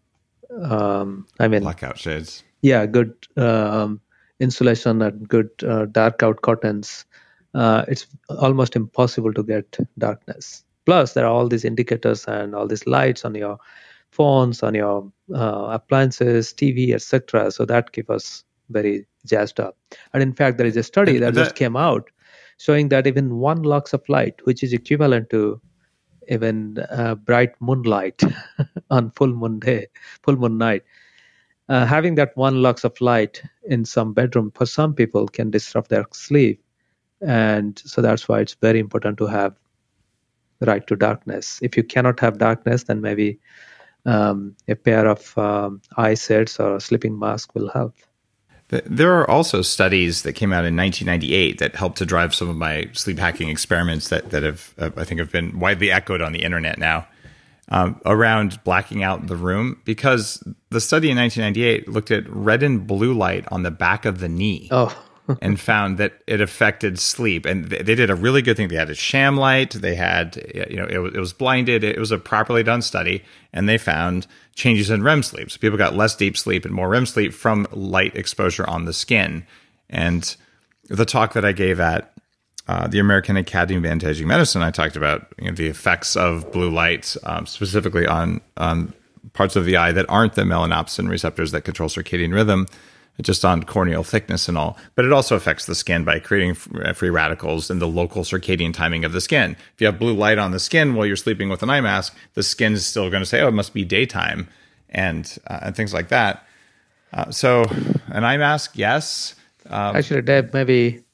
Speaker 5: um, I mean,
Speaker 2: Blackout shades.
Speaker 5: yeah, good um, insulation and good uh, dark out curtains, uh, it's almost impossible to get darkness. Plus, there are all these indicators and all these lights on your phones, on your uh, appliances, T V, et cetera. So that keeps us very jazzed up. And in fact, there is a study
Speaker 2: And
Speaker 5: that,
Speaker 2: that-
Speaker 5: just came out showing that even one lux of light, which is equivalent to even uh, bright moonlight on full moon day, full moon night, uh, having that one lux of light in some bedroom for some people can disrupt their sleep. And so that's why it's very important to have right to darkness. If you cannot have darkness, then maybe um, a pair of um, eye sets or a sleeping mask will help.
Speaker 2: Th- There are also studies that came out in nineteen ninety-eight that helped to drive some of my sleep hacking experiments that that have uh, I think have been widely echoed on the internet now, um, around blacking out the room, because the study in nineteen ninety-eight looked at red and blue light on the back of the knee.
Speaker 5: Oh,
Speaker 2: and found that it affected sleep. And they, they did a really good thing. They had a sham light. They had, you know, it was, it was blinded. It was a properly done study, and they found changes in R E M sleep. So people got less deep sleep and more R E M sleep from light exposure on the skin. And the talk that I gave at uh, the American Academy of Anti-Aging Medicine, I talked about, you know, the effects of blue light, um, specifically on on parts of the eye that aren't the melanopsin receptors that control circadian rhythm, just on corneal thickness and all. But it also affects the skin by creating free radicals in the local circadian timing of the skin. If you have blue light on the skin while you're sleeping with an eye mask, the skin is still going to say, oh, it must be daytime, and uh, and things like that. Uh, so an eye mask, yes. Um,
Speaker 5: actually, Deb, maybe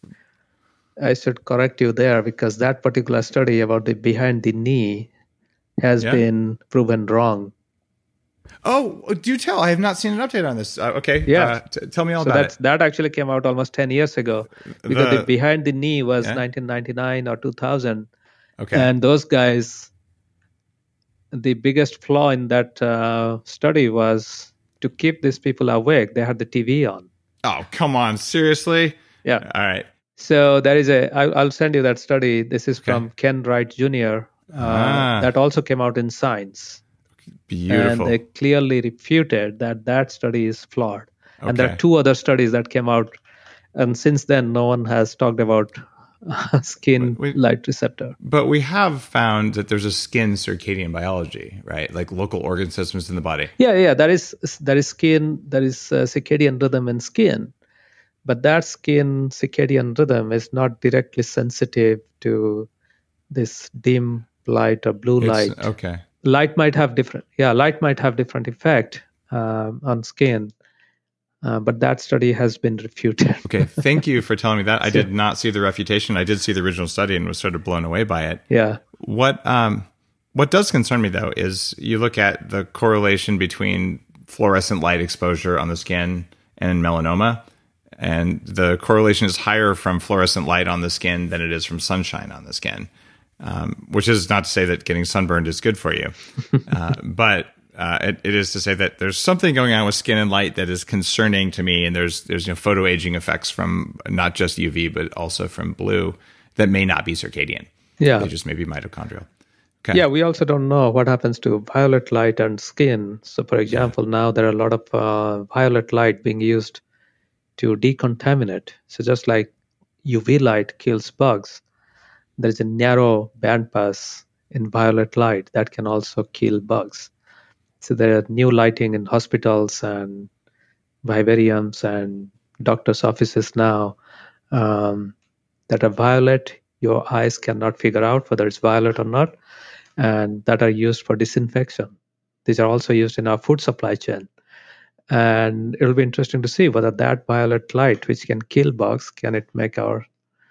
Speaker 5: I should correct you there, because that particular study about the behind the knee has
Speaker 2: Yeah.
Speaker 5: been proven wrong.
Speaker 2: oh, do tell. I have not seen an update on this. Uh, okay.
Speaker 5: Yeah.
Speaker 2: Uh, t- tell me all
Speaker 5: So
Speaker 2: about
Speaker 5: that's,
Speaker 2: it.
Speaker 5: that actually came out almost ten years ago, because
Speaker 2: The-
Speaker 5: the behind the knee was
Speaker 2: Yeah.
Speaker 5: nineteen ninety-nine or two thousand.
Speaker 2: Okay.
Speaker 5: And those guys, the biggest flaw in that uh, study was to keep these people awake, they had the T V on.
Speaker 2: oh, come on. Seriously?
Speaker 5: Yeah.
Speaker 2: All right.
Speaker 5: So there is a, I, I'll send you that study. This is
Speaker 2: Okay.
Speaker 5: from Ken Wright Junior Uh,
Speaker 2: Ah.
Speaker 5: That also came out in Science.
Speaker 2: Beautiful.
Speaker 5: And they clearly refuted that that study is flawed. And there
Speaker 2: Okay.
Speaker 5: are two other studies that came out. And since then, no one has talked about uh, skin
Speaker 2: Wait, wait.
Speaker 5: light receptor.
Speaker 2: But we have found that there's a skin circadian biology, right? Like local organ systems in the body.
Speaker 5: Yeah, yeah, there is there is skin, there is uh, circadian rhythm in skin, but that skin circadian rhythm is not directly sensitive to this dim light or blue
Speaker 2: It's-
Speaker 5: light.
Speaker 2: Okay.
Speaker 5: Light might have different, yeah, light might have different effect um, on skin, uh, but that study has been refuted.
Speaker 2: Okay. Thank you for telling me that. I did not see the refutation. I did see the original study and was sort of blown away by it.
Speaker 5: Yeah.
Speaker 2: What um What does concern me, though, is you look at the correlation between fluorescent light exposure on the skin and melanoma, and the correlation is higher from fluorescent light on the skin than it is from sunshine on the skin, um, which is not to say that getting sunburned is good for you. uh, but uh, it, it is to say that there's something going on with skin and light that is concerning to me, and there's there's you know, photoaging effects from not just U V, but also from blue that may not be circadian.
Speaker 5: Yeah.
Speaker 2: They just may be mitochondrial. Okay.
Speaker 5: Yeah, we also don't know what happens to violet light and skin. So, for example, yeah. now there are a lot of uh, violet light being used to decontaminate. So just like U V light kills bugs, there is a narrow bandpass in violet light that can also kill bugs. So there are new lighting in hospitals and vivariums and doctors' offices now um, that are violet. Your eyes cannot figure out whether it's violet or not, and that are used for disinfection. These are also used in our food supply chain. And it'll be interesting to see whether that violet light, which can kill bugs, can it make our,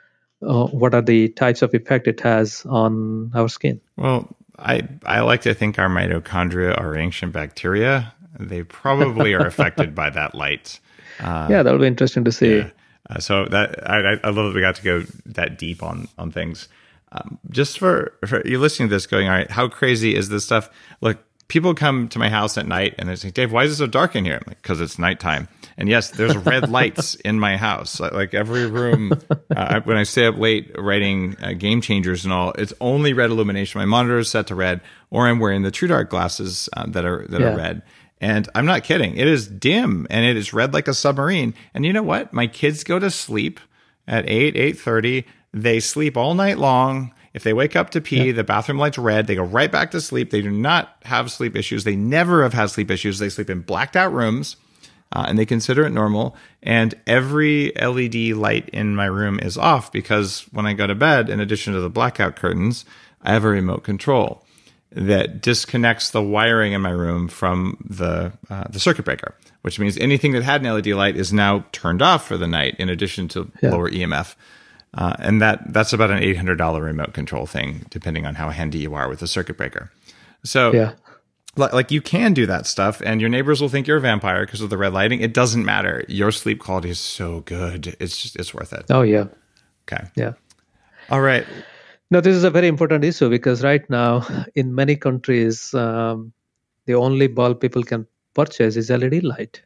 Speaker 5: uh, what are the types of effect it has on our skin?
Speaker 2: Well, I, I like to think our mitochondria are ancient bacteria. They probably are affected by that light. Uh,
Speaker 5: yeah, that'll be interesting to see.
Speaker 2: Yeah. Uh, so that I, I love that we got to go that deep on on things. Um, just for, for you listening to this, going, all right, how crazy is this stuff? Look, people come to my house at night and they say, Dave, why is it so dark in here? I'm like, because it's nighttime. And yes, there's red lights in my house. Like every room, uh, when I stay up late writing uh, game changers and all, it's only red illumination. My monitor is set to red, or I'm wearing the TrueDark glasses uh, that are that
Speaker 5: yeah.
Speaker 2: are red. And I'm not kidding. It is dim and it is red like a submarine. And you know what? My kids go to sleep at eight, eight thirty. They sleep all night long. If they wake up to pee, yeah. the bathroom light's red. They go right back to sleep. They do not have sleep issues. They never have had sleep issues. They sleep in blacked out rooms, uh, and they consider it normal. And every L E D light in my room is off because when I go to bed, in addition to the blackout curtains, I have a remote control that disconnects the wiring in my room from the uh, the circuit breaker, which means anything that had an L E D light is now turned off for the night, in addition to yeah. lower E M F. Uh, and that that's about an eight hundred dollars remote control thing, depending on how handy you are with the circuit breaker. So,
Speaker 5: yeah.
Speaker 2: like, like you can do that stuff, and your neighbors will think you're a vampire because of the red lighting. It doesn't matter. Your sleep quality is so good; it's just it's worth it.
Speaker 5: Oh yeah.
Speaker 2: Okay.
Speaker 5: Yeah.
Speaker 2: All right.
Speaker 5: No, this is a very important issue because right now, in many countries, um, the only bulb people can purchase is L E D light.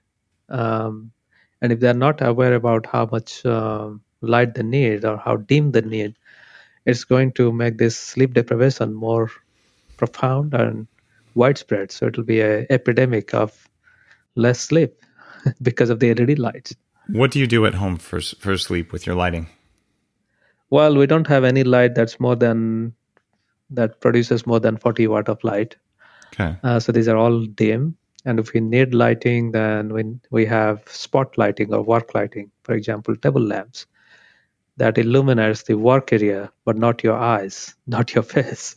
Speaker 5: Um, and if they're not aware about how much uh, light they need or how dim they need, it's going to make this sleep deprivation more profound and widespread. So it'll be an epidemic of less sleep because of the L E D lights.
Speaker 2: What do you do at home for for sleep with your lighting?
Speaker 5: Well, we don't have any light that's more than, that produces more than forty watt of light.
Speaker 2: Okay.
Speaker 5: Uh, so these are all dim. And if we need lighting, then when we have spot lighting or work lighting, for example, table lamps, that illuminates the work area, but not your eyes, not your face.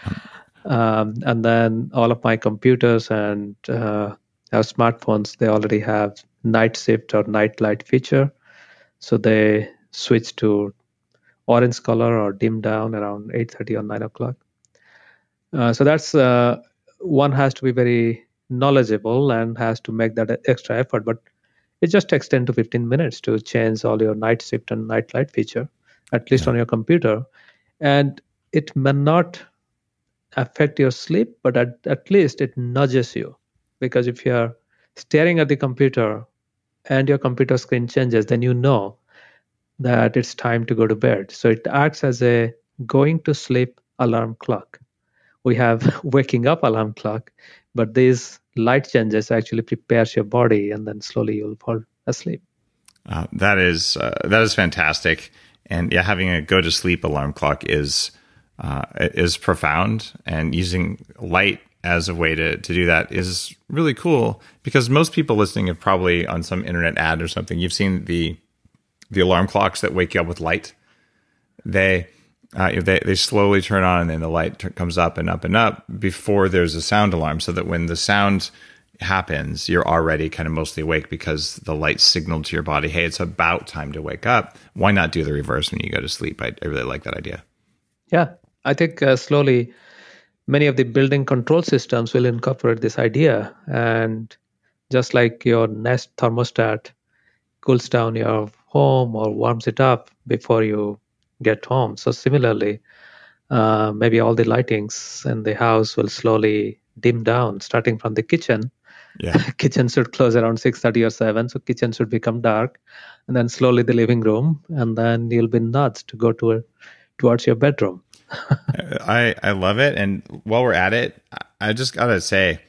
Speaker 5: Um, and then all of my computers and uh, our smartphones, they already have night shift or night light feature. So they switch to orange color or dim down around eight thirty or nine o'clock. Uh, so that's, uh, one has to be very knowledgeable and has to make that extra effort. But it just takes ten to fifteen minutes to change all your night shift and night light feature, at least yeah. on your computer. And it may not affect your sleep, but at, at least it nudges you. Because if you're staring at the computer and your computer screen changes, then you know that it's time to go to bed. So it acts as a going to sleep alarm clock. We have waking up alarm clock, but these light changes actually prepares your body, and then slowly you'll fall asleep.
Speaker 2: Uh, that is uh, that is fantastic, and yeah, having a go to sleep alarm clock is uh, is profound, and using light as a way to to do that is really cool, because most people listening have probably on some internet ad or something, you've seen the the alarm clocks that wake you up with light. They uh, they they slowly turn on, and then the light t- comes up and up and up before there's a sound alarm, so that when the sound happens, you're already kind of mostly awake because the light signaled to your body, hey, it's about time to wake up. Why not do the reverse when you go to sleep? I, I really like that idea.
Speaker 5: Yeah, I think uh, slowly many of the building control systems will incorporate this idea. And just like your Nest thermostat cools down your home or warms it up before you get home. So similarly, uh, maybe all the lightings in the house will slowly dim down, starting from the kitchen.
Speaker 2: Yeah.
Speaker 5: Kitchen should close around six thirty or seven, so kitchen should become dark, and then slowly the living room, and then you'll be nudged to go to towards your bedroom.
Speaker 2: I I love it. And while we're at it, I just gotta say,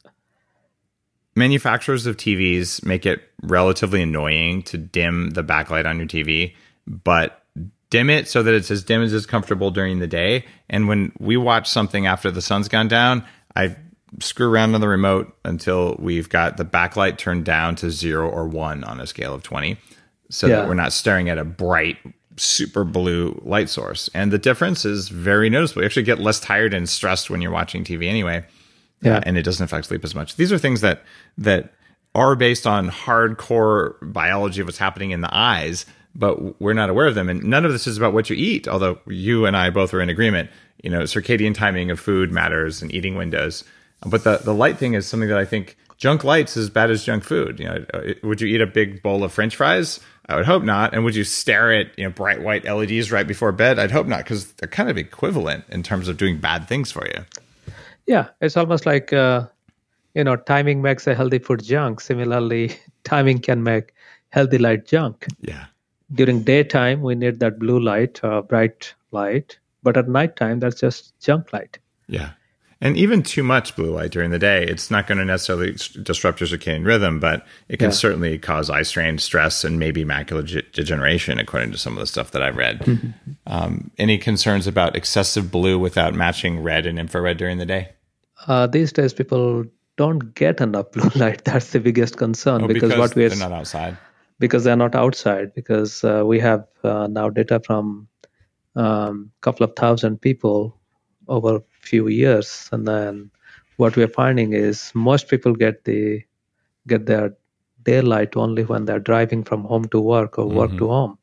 Speaker 2: manufacturers of T Vs make it relatively annoying to dim the backlight on your T V, but dim it so that it's as dim as is comfortable during the day. And when we watch something after the sun's gone down, I screw around on the remote until we've got the backlight turned down to zero or one on a scale of twenty, so
Speaker 5: Yeah.
Speaker 2: that we're not staring at a bright, super blue light source. And the difference is very noticeable. You actually get less tired and stressed when you're watching T V anyway.
Speaker 5: Yeah.
Speaker 2: Uh, and it doesn't affect sleep as much. These are things that that are based on hardcore biology of what's happening in the eyes, but we're not aware of them. And none of this is about what you eat, although you and I both are in agreement. You know, circadian timing of food matters and eating windows. But the, the light thing is something that I think junk light's as bad as junk food. You know, would you eat a big bowl of French fries? I would hope not. And would you stare at, you know, bright white L E Ds right before bed? I'd hope not, because they're kind of equivalent in terms of doing bad things for you.
Speaker 5: Yeah, it's almost like, uh, you know, timing makes a healthy food junk. Similarly, timing can make healthy light junk.
Speaker 2: Yeah.
Speaker 5: During daytime, we need that blue light, uh, bright light. But at nighttime, that's just junk light.
Speaker 2: Yeah. And even too much blue light during the day, it's not going to necessarily disrupt your circadian rhythm, but it can
Speaker 5: Yeah.
Speaker 2: certainly cause eye strain, stress, and maybe macular ge- degeneration, according to some of the stuff that I've read. um, any concerns about excessive blue without matching red and infrared during the day?
Speaker 5: Uh, these days, people don't get enough blue light. That's the biggest concern
Speaker 2: Oh,
Speaker 5: because,
Speaker 2: because
Speaker 5: what we're
Speaker 2: they're not outside.
Speaker 5: because they're not outside. Because uh, we have uh, now data from a um, couple of thousand people over a few years, and then what we're finding is most people get the get their daylight only when they're driving from home to work or work
Speaker 2: Mhm.
Speaker 5: to home,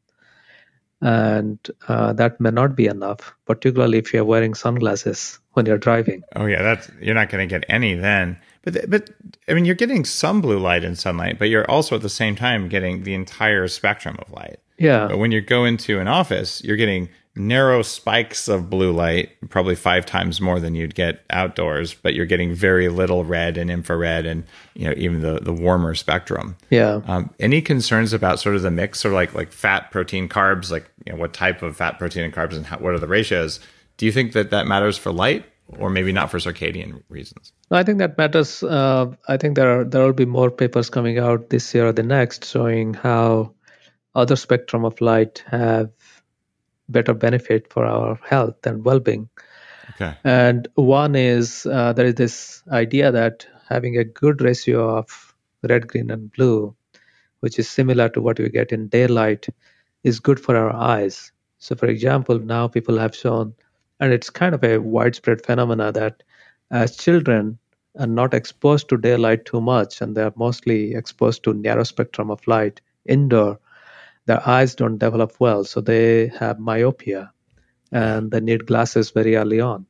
Speaker 5: and uh, that may not be enough, particularly if you're wearing sunglasses when you're driving.
Speaker 2: Oh yeah, that's you're not going to get any then. But th- but I mean, you're getting some blue light in sunlight, but you're also at the same time getting the entire spectrum of light.
Speaker 5: Yeah,
Speaker 2: But when you go into an office, you're getting narrow spikes of blue light, probably five times more than you'd get outdoors, but you're getting very little red and infrared and, you know, even the, the warmer spectrum.
Speaker 5: yeah.
Speaker 2: Um, any concerns about sort of the mix, or like like fat, protein, carbs, like, you know, what type of fat, protein, and carbs, and how, what are the ratios? Do you think that that matters for light, or maybe not for circadian reasons?
Speaker 5: No, I think that matters. Uh, I think there are there will be more papers coming out this year or the next showing how other spectrum of light have better benefit for our health and well-being.
Speaker 2: Okay.
Speaker 5: And one is uh, there is this idea that having a good ratio of red, green, and blue, which is similar to what we get in daylight, is good for our eyes. So, for example, now people have shown, and it's kind of a widespread phenomena, that as children are not exposed to daylight too much, and they're mostly exposed to narrow spectrum of light indoor, their eyes don't develop well, so they have myopia and they need glasses very early on.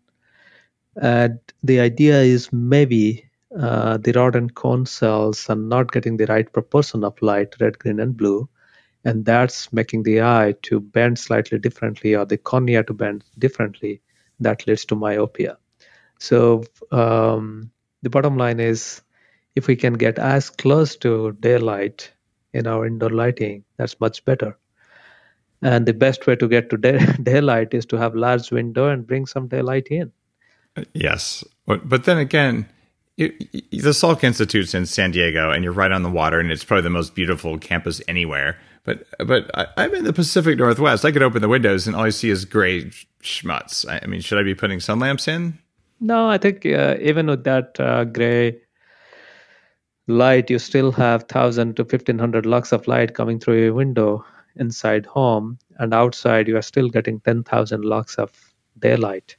Speaker 5: And the idea is maybe uh, the rod and cone cells are not getting the right proportion of light, red, green, and blue, and that's making the eye to bend slightly differently, or the cornea to bend differently. That leads to myopia. So um, the bottom line is, if we can get as close to daylight in our indoor lighting, that's much better. And the best way to get to day, daylight is to have large window and bring some daylight in.
Speaker 2: Yes. But, but then again, it, it, the Salk Institute's in San Diego, and you're right on the water, and it's probably the most beautiful campus anywhere. But but I, I'm in the Pacific Northwest. I could open the windows, and all I see is gray schmutz. I, I mean, should I be putting sun lamps in?
Speaker 5: No, I think uh, even with that uh, gray light, you still have one thousand to fifteen hundred lux of light coming through your window inside home, and outside you are still getting ten thousand lux of daylight.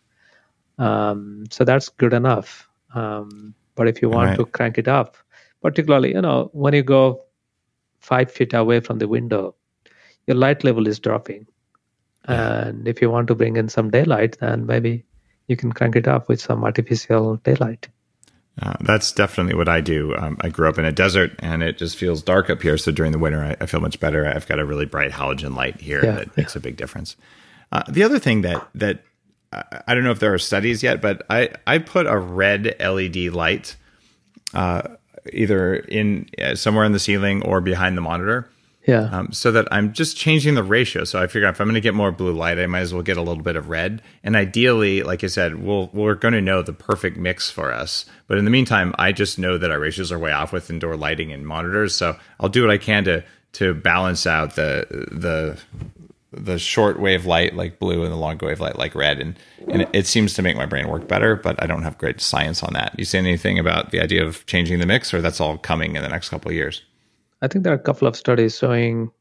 Speaker 5: Um, so that's good enough. Um, but if you want
Speaker 2: Right.
Speaker 5: to crank it up, particularly, you know, when you go five feet away from the window, your light level is dropping. And if you want to bring in some daylight, then maybe you can crank it up with some artificial daylight.
Speaker 2: Uh, that's definitely what I do. Um, I grew up in a desert, and it just feels dark up here. So during the winter, I, I feel much better. I've got a really bright halogen light here
Speaker 5: yeah,
Speaker 2: that
Speaker 5: yeah.
Speaker 2: makes a big difference. Uh, the other thing that that I, I don't know if there are studies yet, but I I put a red L E D light uh, either in uh, somewhere in the ceiling or behind the monitor.
Speaker 5: Yeah.
Speaker 2: Um, so that I'm just changing the ratio. So I figure if I'm going to get more blue light, I might as well get a little bit of red. And ideally, like I said, we'll, we're going to know the perfect mix for us. But in the meantime, I just know that our ratios are way off with indoor lighting and monitors. So I'll do what I can to to balance out the the the short wave light like blue and the long wave light like red. And, and it, it seems to make my brain work better, but I don't have great science on that. You say anything about the idea of changing the mix, or that's all coming in the next couple of years?
Speaker 5: I think there are a couple of studies showing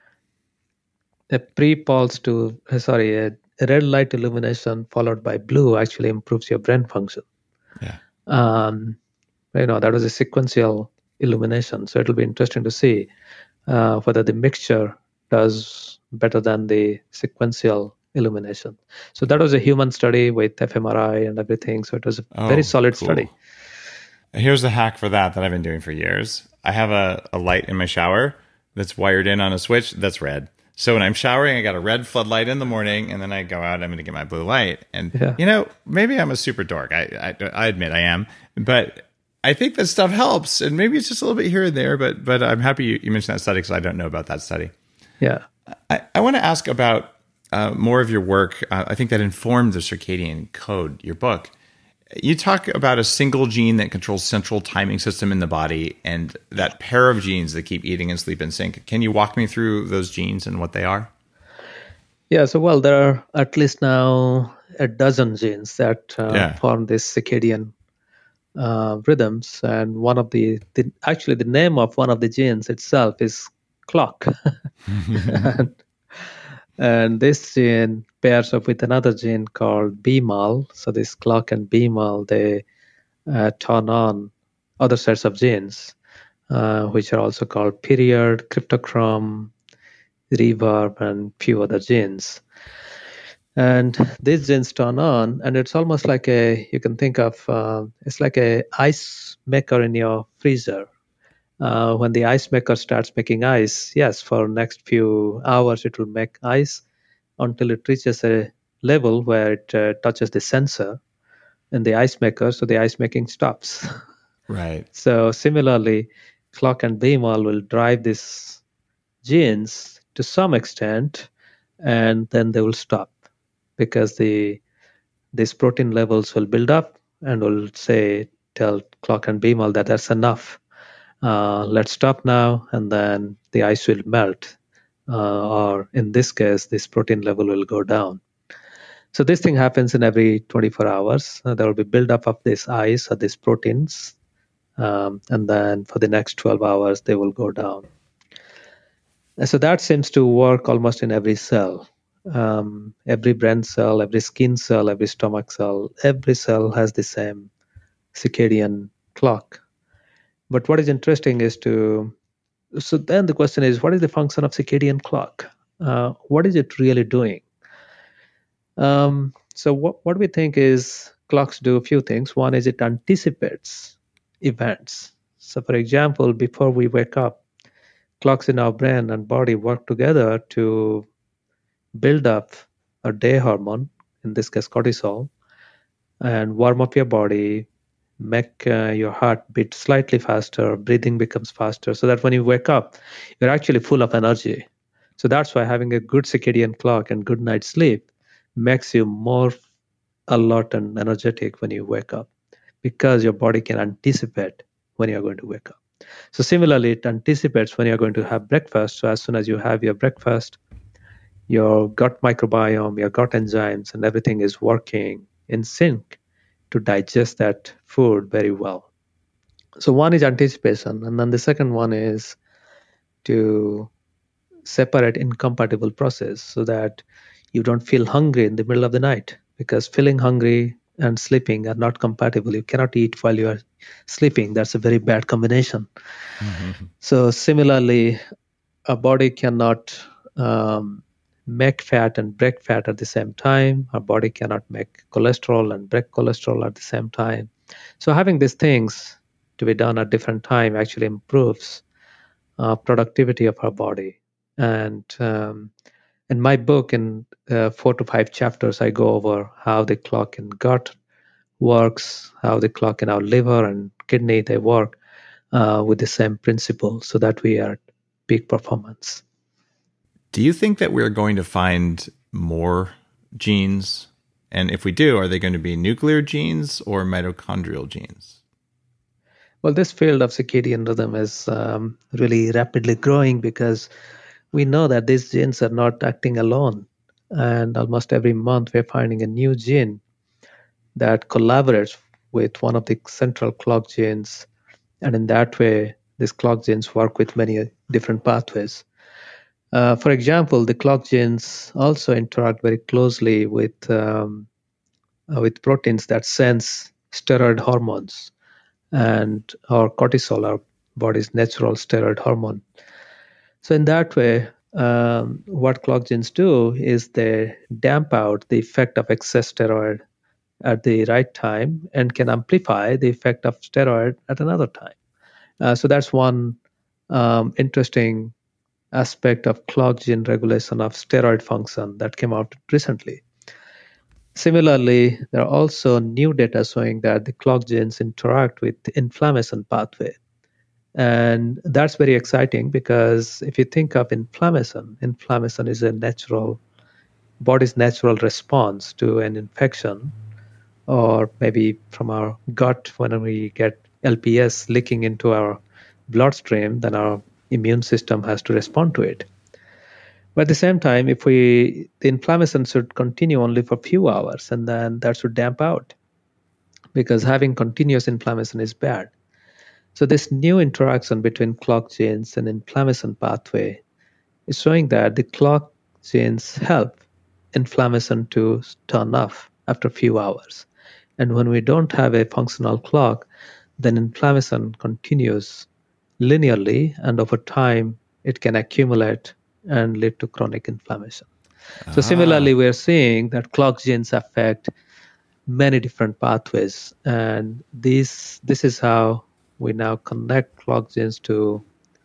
Speaker 5: a pre-pulse to, uh, sorry, a, a red light illumination followed by blue actually improves your brain function.
Speaker 2: Yeah.
Speaker 5: Um, you know, that was a sequential illumination. So it'll be interesting to see uh, whether the mixture does better than the sequential illumination. So that was a human study with f M R I and everything. So it was a
Speaker 2: Oh,
Speaker 5: very solid
Speaker 2: cool.
Speaker 5: study.
Speaker 2: Here's a hack for that that I've been doing for years. I have a, a light in my shower that's wired in on a switch that's red. So when I'm showering, I got a red floodlight in the morning, and then I go out, I'm going to get my blue light. And,
Speaker 5: Yeah.
Speaker 2: you know, maybe I'm a super dork. I, I, I admit I am. But I think that stuff helps. And maybe it's just a little bit here and there. But but I'm happy you, you mentioned that study because I don't know about that study.
Speaker 5: Yeah.
Speaker 2: I, I want to ask about uh, more of your work. Uh, I think that informed the Circadian Code, your book. You talk about a single gene that controls central timing system in the body and that pair of genes that keep eating and sleep in sync. Can you walk me through those genes and what they are?
Speaker 5: Yeah, so well, there are at least now a dozen genes that uh,
Speaker 2: Yeah.
Speaker 5: form these circadian uh, rhythms, and one of the, the actually the name of one of the genes itself is clock, and, and this gene pairs up with another gene called B M A L. So this clock and B M A L, they uh, turn on other sets of genes, uh, which are also called period, cryptochrome, reverb, and few other genes. And these genes turn on, and it's almost like a, you can think of, uh, it's like a ice maker in your freezer. Uh, when the ice maker starts making ice, yes, for next few hours it will make ice until it reaches a level where it uh, touches the sensor in the ice maker, so the ice making stops.
Speaker 2: Right.
Speaker 5: So similarly, clock and B M A L will drive these genes to some extent, and then they will stop because the these protein levels will build up and will say tell clock and B M A L that that's enough. Uh, let's stop now, and then the ice will melt, uh, or in this case, this protein level will go down. So this thing happens in every twenty-four hours. Uh, there will be buildup of this ice or these proteins, um, and then for the next twelve hours, they will go down. And so that seems to work almost in every cell. Um, every brain cell, every skin cell, every stomach cell, every cell has the same circadian clock. But what is interesting is to, so then the question is, what is the function of circadian clock? Uh, what is it really doing? Um, so what, what we think is clocks do a few things. One is it anticipates events. So for example, before we wake up, clocks in our brain and body work together to build up a day hormone, in this case cortisol, and warm up your body, make uh, your heart beat slightly faster, breathing becomes faster, so that when you wake up, you're actually full of energy. So that's why having a good circadian clock and good night's sleep makes you more alert and energetic when you wake up, because your body can anticipate when you're going to wake up. So similarly, it anticipates when you're going to have breakfast. So as soon as you have your breakfast, your gut microbiome, your gut enzymes, and everything is working in sync to digest that food very well. So one is anticipation, and then the second one is to separate incompatible process so that you don't feel hungry in the middle of the night, because feeling hungry and sleeping are not compatible. You cannot eat while you are sleeping. That's a very bad combination. Mm-hmm. So similarly, a body cannot um, make fat and break fat at the same time. Our body cannot make cholesterol and break cholesterol at the same time. So having these things to be done at different time actually improves uh, productivity of our body. And um, in my book, in uh, four to five chapters, I go over how the clock in gut works, how the clock in our liver and kidney, they work uh, with the same principle so that we are at peak performance.
Speaker 2: Do you think that we're going to find more genes? And if we do, are they going to be nuclear genes or mitochondrial genes?
Speaker 5: Well, this field of circadian rhythm is um, really rapidly growing because we know that these genes are not acting alone. And almost every month, we're finding a new gene that collaborates with one of the central clock genes. And in that way, these clock genes work with many different pathways. Uh, for example, the clock genes also interact very closely with um, uh, with proteins that sense steroid hormones and or cortisol, our body's natural steroid hormone. So in that way, um, what clock genes do is they damp out the effect of excess steroid at the right time and can amplify the effect of steroid at another time. Uh, so that's one um, interesting aspect of clock gene regulation of steroid function that came out recently. Similarly, there are also new data showing that the clock genes interact with the inflammation pathway. And that's very exciting because if you think of inflammation, inflammation is a natural, body's natural response to an infection, or maybe from our gut when we get L P S leaking into our bloodstream, then our immune system has to respond to it. But at the same time, if we the inflammation should continue only for a few hours, and then that should damp out, because having continuous inflammation is bad. So this new interaction between clock genes and inflammation pathway is showing that the clock genes help inflammation to turn off after a few hours. And when we don't have a functional clock, then inflammation continues linearly, and over time, it can accumulate and lead to chronic inflammation. Ah. So similarly, we're seeing that clock genes affect many different pathways. And this, this is how we now connect clock genes to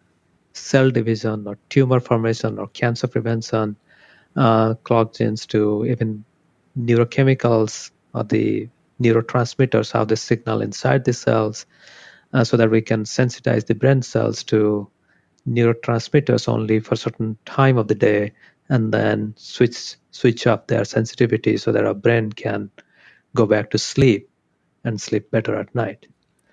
Speaker 5: cell division or tumor formation or cancer prevention, uh, clock genes to even neurochemicals or the neurotransmitters, how they signal inside the cells, uh, so that we can sensitize the brain cells to neurotransmitters only for a certain time of the day, and then switch switch up their sensitivity so that our brain can go back to sleep and sleep better at night.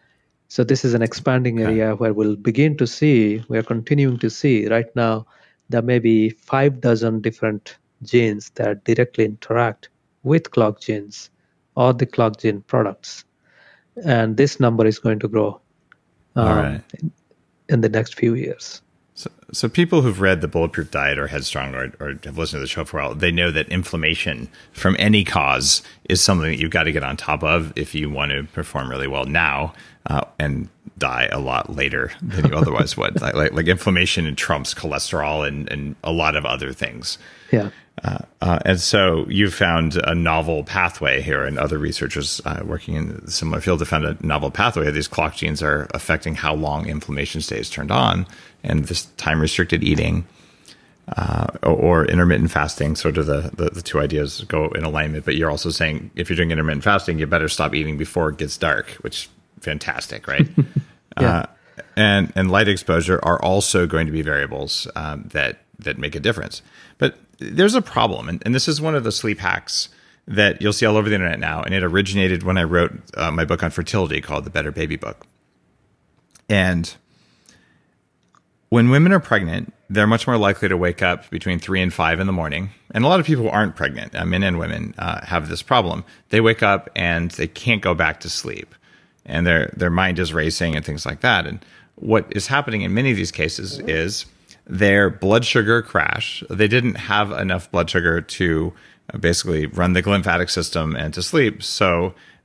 Speaker 5: So this is an expanding area where we'll begin to see, we're continuing to see right now, there may be five dozen different genes that directly interact with clock genes or the clock gene products. And this number is going to grow um, All right. in, in the next few years.
Speaker 2: So, so people who've read The Bulletproof Diet or Headstrong or, or have listened to the show for a while, they know that inflammation from any cause is something that you've got to get on top of if you want to perform really well now uh, and die a lot later than you otherwise would. Like, like, like inflammation trumps cholesterol and, and a lot of other things.
Speaker 5: Yeah.
Speaker 2: Uh, uh, and so you found a novel pathway here, and other researchers uh, working in a similar field have found a novel pathway. These clock genes are affecting how long inflammation stays turned on, and this time-restricted eating uh, or, or intermittent fasting, sort of the, the, the two ideas go in alignment. But you're also saying if you're doing intermittent fasting, you better stop eating before it gets dark, which is fantastic, right? yeah. Uh, and, and light exposure are also going to be variables um, that that make a difference. But there's a problem, and, and this is one of the sleep hacks that you'll see all over the internet now, and it originated when I wrote uh, my book on fertility called The Better Baby Book. And when women are pregnant, they're much more likely to wake up between three and five in the morning. And a lot of people who aren't pregnant, uh, men and women, uh, have this problem. They wake up and they can't go back to sleep, and their their mind is racing and things like that. And what is happening in many of these cases is their blood sugar crash. They didn't have enough blood sugar to basically run the glymphatic system and to sleep. So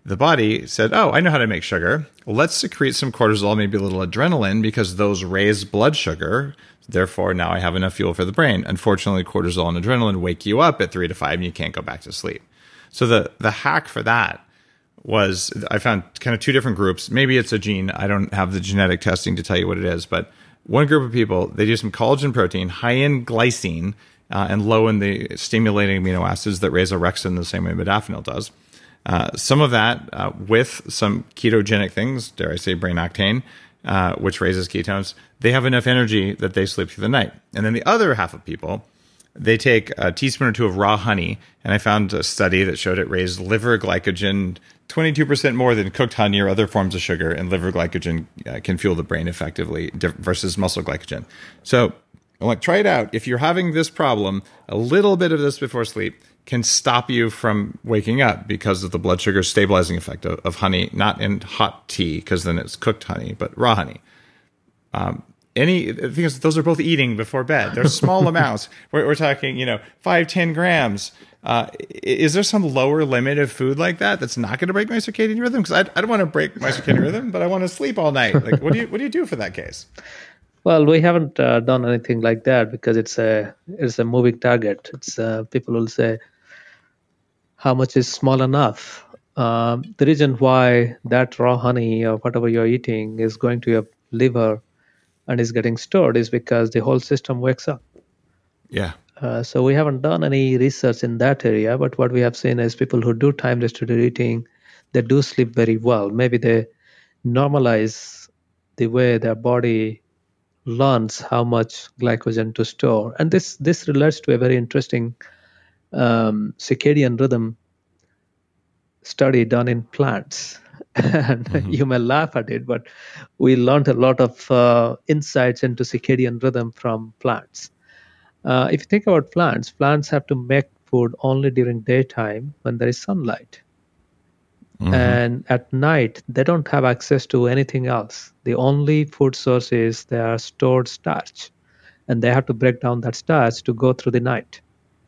Speaker 2: the body said, oh, I know how to make sugar. Let's secrete some cortisol, maybe a little adrenaline, because those raise blood sugar. Therefore, now I have enough fuel for the brain. Unfortunately, cortisol and adrenaline wake you up at three to five and you can't go back to sleep. So the, the hack for that was, I found kind of two different groups. Maybe it's a gene. I don't have the genetic testing to tell you what it is, but one group of people, they do some collagen protein, high in glycine, uh, and low in the stimulating amino acids that raise orexin the same way modafinil does. Uh, some of that uh, with some ketogenic things, dare I say brain octane, uh, which raises ketones, they have enough energy that they sleep through the night. And then the other half of people, they take a teaspoon or two of raw honey, and I found a study that showed it raised liver glycogen twenty-two percent more than cooked honey or other forms of sugar, and liver glycogen uh, can fuel the brain effectively versus muscle glycogen. So I'm like, try it out. If you're having this problem, a little bit of this before sleep can stop you from waking up because of the blood sugar stabilizing effect of, of honey, not in hot tea, because then it's cooked honey, but raw honey. Um, any the thing is, those are both eating before bed. They're small amounts. We're, we're talking, you know, five, ten grams. Uh, is there some lower limit of food like that that's not going to break my circadian rhythm? Because I, I don't want to break my circadian rhythm, but I want to sleep all night. Like, what do you what do you do for that case?
Speaker 5: Well, we haven't uh, done anything like that because it's a it's a moving target. It's uh, people will say, how much is small enough? Um, the reason why that raw honey or whatever you're eating is going to your liver and is getting stored is because the whole system wakes up.
Speaker 2: Yeah.
Speaker 5: Uh, so we haven't done any research in that area, but what we have seen is people who do time-restricted eating, they do sleep very well. Maybe they normalize the way their body learns how much glycogen to store. And this, this relates to a very interesting um, circadian rhythm study done in plants. And mm-hmm. you may laugh at it, but we learned a lot of uh, insights into circadian rhythm from plants. Uh, if you think about plants, plants have to make food only during daytime when there is sunlight. Mm-hmm. And at night, they don't have access to anything else. The only food source is their stored starch. And they have to break down that starch to go through the night.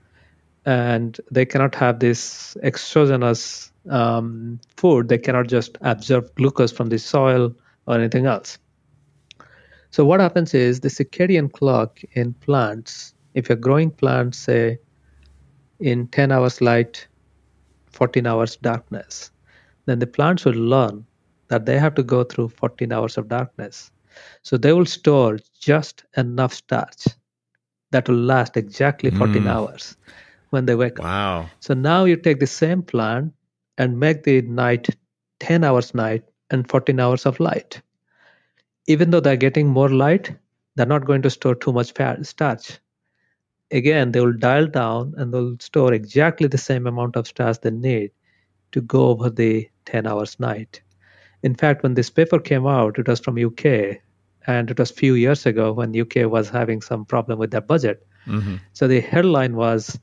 Speaker 5: And they cannot have this exogenous um, food. They cannot just absorb glucose from the soil or anything else. So what happens is the circadian clock in plants, if you're growing plants, say, in ten hours light, fourteen hours darkness, then the plants will learn that they have to go through fourteen hours of darkness. So they will store just enough starch that will last exactly fourteen mm. hours when they wake
Speaker 2: wow. up.
Speaker 5: Wow. So now you take the same plant and make the night ten hours night and fourteen hours of light. Even though they're getting more light, they're not going to store too much fat, starch. Again, they will dial down and they'll store exactly the same amount of starch they need to go over the ten hours night. In fact, when this paper came out, it was from U K, and it was a few years ago when U K was having some problem with their budget. Mm-hmm. So the headline was,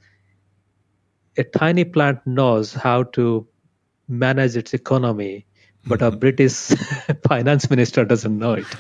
Speaker 5: a tiny plant knows how to manage its economy, but a British finance minister doesn't know it.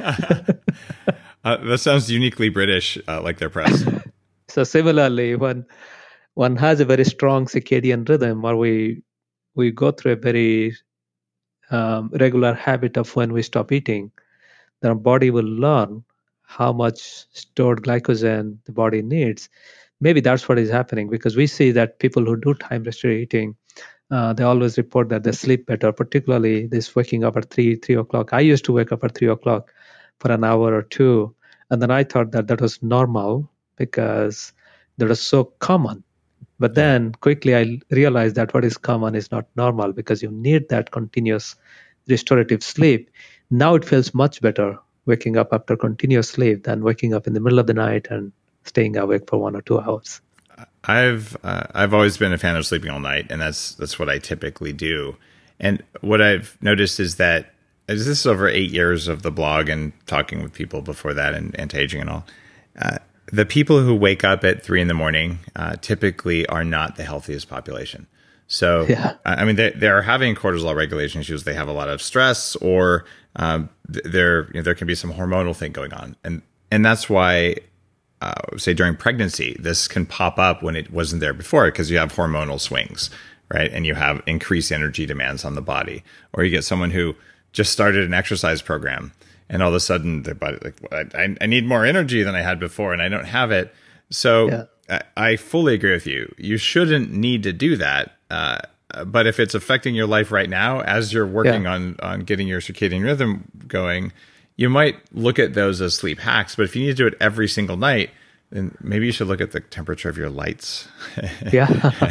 Speaker 2: uh, that sounds uniquely British, uh, like their press.
Speaker 5: So similarly, when one has a very strong circadian rhythm, or we we go through a very um, regular habit of when we stop eating, then our body will learn how much stored glycogen the body needs. Maybe that's what is happening, because we see that people who do time-restricted eating, uh, they always report that they sleep better, particularly this waking up at three, three o'clock. I used to wake up at three o'clock for an hour or two, and then I thought that that was normal because that was so common. But then quickly I realized that what is common is not normal, because you need that continuous restorative sleep. Now it feels much better waking up after continuous sleep than waking up in the middle of the night and staying awake for one or two hours.
Speaker 2: I've uh, I've always been a fan of sleeping all night, and that's that's what I typically do. And what I've noticed is that, as this is over eight years of the blog and talking with people before that and anti-aging and all, uh, the people who wake up at three in the morning uh, typically are not the healthiest population. So, yeah. I mean, they, they're having cortisol regulation issues. They have a lot of stress, or um, there you know, there can be some hormonal thing going on, and and that's why, uh, say during pregnancy, this can pop up when it wasn't there before, because you have hormonal swings right? And you have increased energy demands on the body. Or you get someone who just started an exercise program, and all of a sudden their body like, I, I need more energy than I had before, and I don't have it. So yeah. I, I fully agree with you. You shouldn't need to do that. Uh, but if it's affecting your life right now, as you're working yeah. on on getting your circadian rhythm going, you might look at those as sleep hacks. But if you need to do it every single night, then maybe you should look at the temperature of your lights.
Speaker 5: Yeah.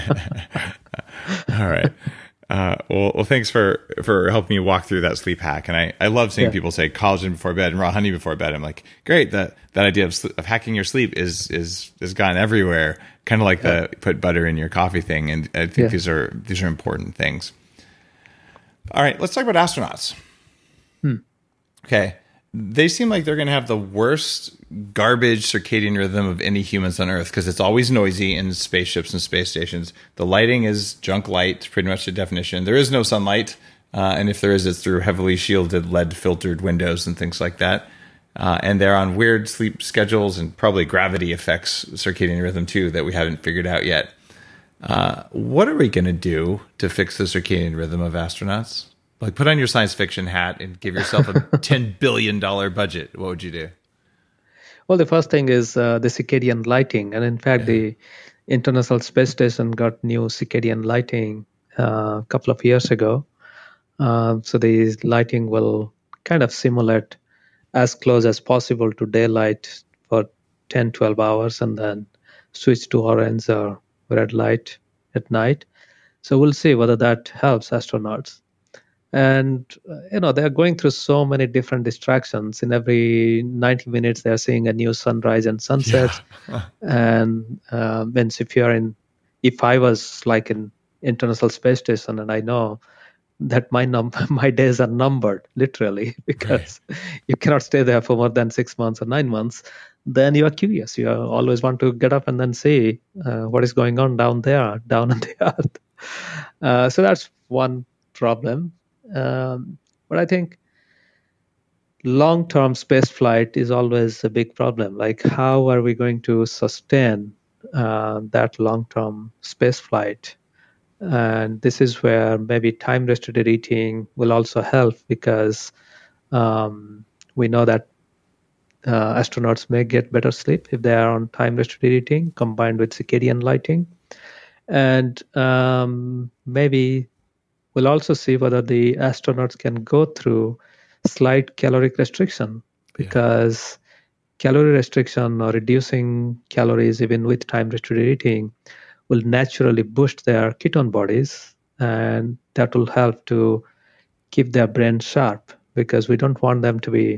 Speaker 2: All right. Uh, well, well, thanks for, for helping me walk through that sleep hack. And I, I love seeing yeah. people say collagen before bed and raw honey before bed. I'm like, great. That, that idea of, sleep, of hacking your sleep is, is, is gone everywhere. Kind of like yeah. the put butter in your coffee thing. And I think yeah. these are, these are important things. All right. Let's talk about astronauts.
Speaker 5: Hmm.
Speaker 2: Okay. They seem like they're going to have the worst garbage circadian rhythm of any humans on Earth because it's always noisy in spaceships and space stations. The lighting is junk light, pretty much the definition. There is no sunlight, uh, and if there is, it's through heavily shielded L E D-filtered windows and things like that. Uh, and they're on weird sleep schedules, and probably gravity affects circadian rhythm too that we haven't figured out yet. Uh, what are we going to do to fix the circadian rhythm of astronauts? Like, put on your science fiction hat and give yourself a ten billion dollars budget. What would you do?
Speaker 5: Well, the first thing is uh, the circadian lighting. And in fact, yeah. the International Space Station got new circadian lighting uh, a couple of years ago. Uh, so the lighting will kind of simulate as close as possible to daylight for ten, twelve hours and then switch to orange or red light at night. So we'll see whether that helps astronauts. And, uh, you know, they're going through so many different distractions. In every ninety minutes, they're seeing a new sunrise and sunset. Yeah. and uh, when if you're in, if I was like in International Space Station, and I know that my num my days are numbered, literally, because right. you cannot stay there for more than six months or nine months, then you are curious. You always want to get up and then see uh, what is going on down there, down on the earth. Uh, so that's one problem. Um, but I think long-term space flight is always a big problem. Like, how are we going to sustain uh, that long-term space flight? And this is where maybe time-restricted eating will also help, because um, we know that uh, astronauts may get better sleep if they are on time-restricted eating combined with circadian lighting. And um, maybe we'll also see whether the astronauts can go through slight caloric restriction, because yeah. calorie restriction or reducing calories even with time-restricted eating will naturally boost their ketone bodies, and that will help to keep their brain sharp, because we don't want them to be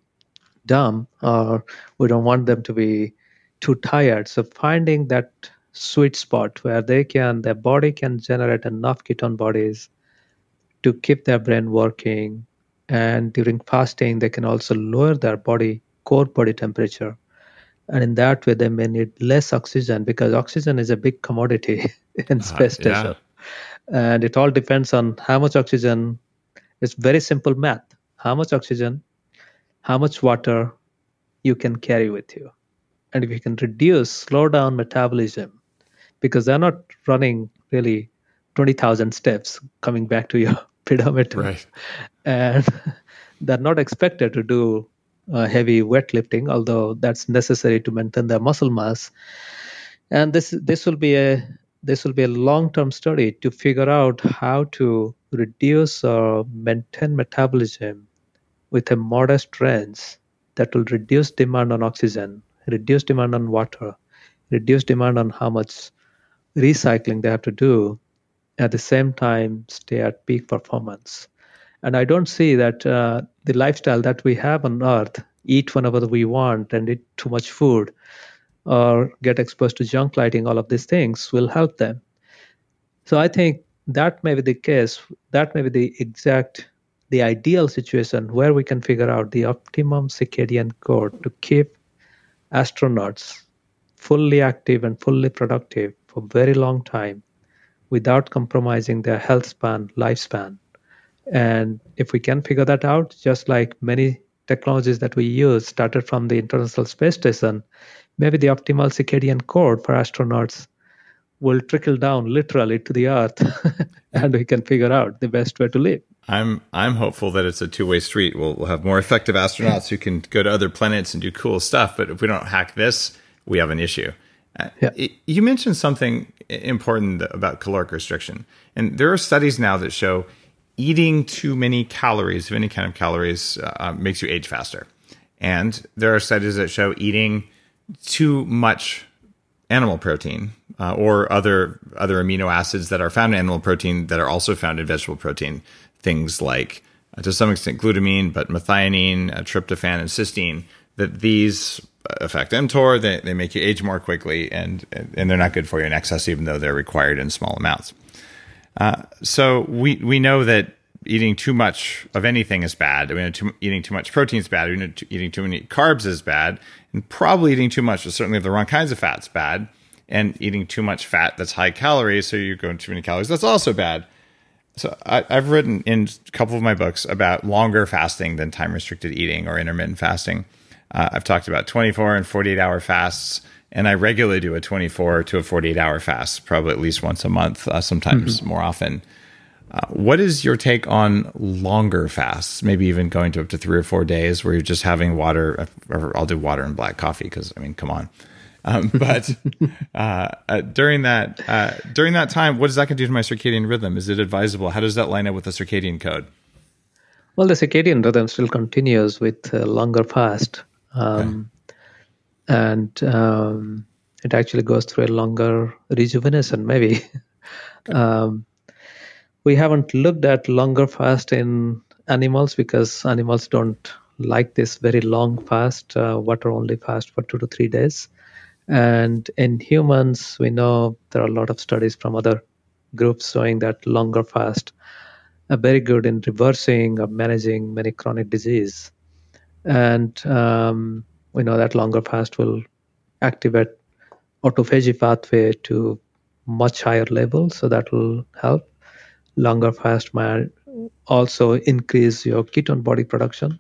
Speaker 5: dumb, or we don't want them to be too tired. So finding that sweet spot where they can, their body can generate enough ketone bodies to keep their brain working, and during fasting they can also lower their body core body temperature, and in that way they may need less oxygen, because oxygen is a big commodity in uh, space station, yeah. and it all depends on how much oxygen. It's very simple math: how much oxygen, how much water you can carry with you. And if you can reduce, slow down metabolism, because they're not running really twenty thousand steps coming back to your pedometer.
Speaker 2: Right.
Speaker 5: And they're not expected to do uh, heavy weightlifting, although that's necessary to maintain their muscle mass. And this this will be a this will be a long-term study to figure out how to reduce or maintain metabolism with a modest range that will reduce demand on oxygen, reduce demand on water, reduce demand on how much recycling they have to do, at the same time stay at peak performance. And I don't see that uh, the lifestyle that we have on Earth, eat whenever we want and eat too much food or get exposed to junk lighting, all of these things will help them. So I think that may be the case, that may be the exact, the ideal situation where we can figure out the optimum circadian code to keep astronauts fully active and fully productive for a very long time, without compromising their health span, lifespan. And if we can figure that out, just like many technologies that we use started from the International Space Station, maybe the optimal circadian code for astronauts will trickle down literally to the earth, and we can figure out the best way to live.
Speaker 2: I'm I'm hopeful that it's a two-way street. We'll we'll have more effective astronauts who can go to other planets and do cool stuff. But if we don't hack this, we have an issue. Uh,
Speaker 5: Yeah.
Speaker 2: it- you mentioned something important about caloric restriction, and there are studies now that show eating too many calories of any kind of calories uh, makes you age faster. And there are studies that show eating too much animal protein uh, or other other amino acids that are found in animal protein that are also found in vegetable protein. Things like, uh, to some extent, glutamine, but methionine, uh, tryptophan, and cysteine, that these affect mTOR. They, they make you age more quickly, and, and they're not good for you in excess, even though they're required in small amounts. Uh, so we, we know that eating too much of anything is bad. I mean, too, eating too much protein is bad. Eating too many carbs is bad. And probably eating too much, certainly of the wrong kinds of fats, bad. And eating too much fat that's high calories, so you're going too many calories, that's also bad. So I, I've written in a couple of my books about longer fasting than time-restricted eating or intermittent fasting. Uh, I've talked about twenty-four and forty-eight hour fasts, and I regularly do a twenty-four to a forty-eight hour fast, probably at least once a month, uh, sometimes mm-hmm. more often. Uh, what is your take on longer fasts, maybe even going to up to three or four days where you're just having water, or I'll do water and black coffee because, I mean, come on. Um, but uh, uh, during that uh, during that time, what is that going to do to my circadian rhythm? Is it advisable? How does that line up with the circadian code?
Speaker 5: Well, the circadian rhythm still continues with uh, longer fast. Um, okay. And um, it actually goes through a longer rejuvenation, maybe. Okay. um, we haven't looked at longer fast in animals because animals don't like this very long fast, uh, water-only fast for two to three days. And in humans, we know there are a lot of studies from other groups showing that longer fast are very good in reversing or managing many chronic disease. And um, we know that longer fast will activate autophagy pathway to much higher levels, so that will help. Longer fast might also increase your ketone body production,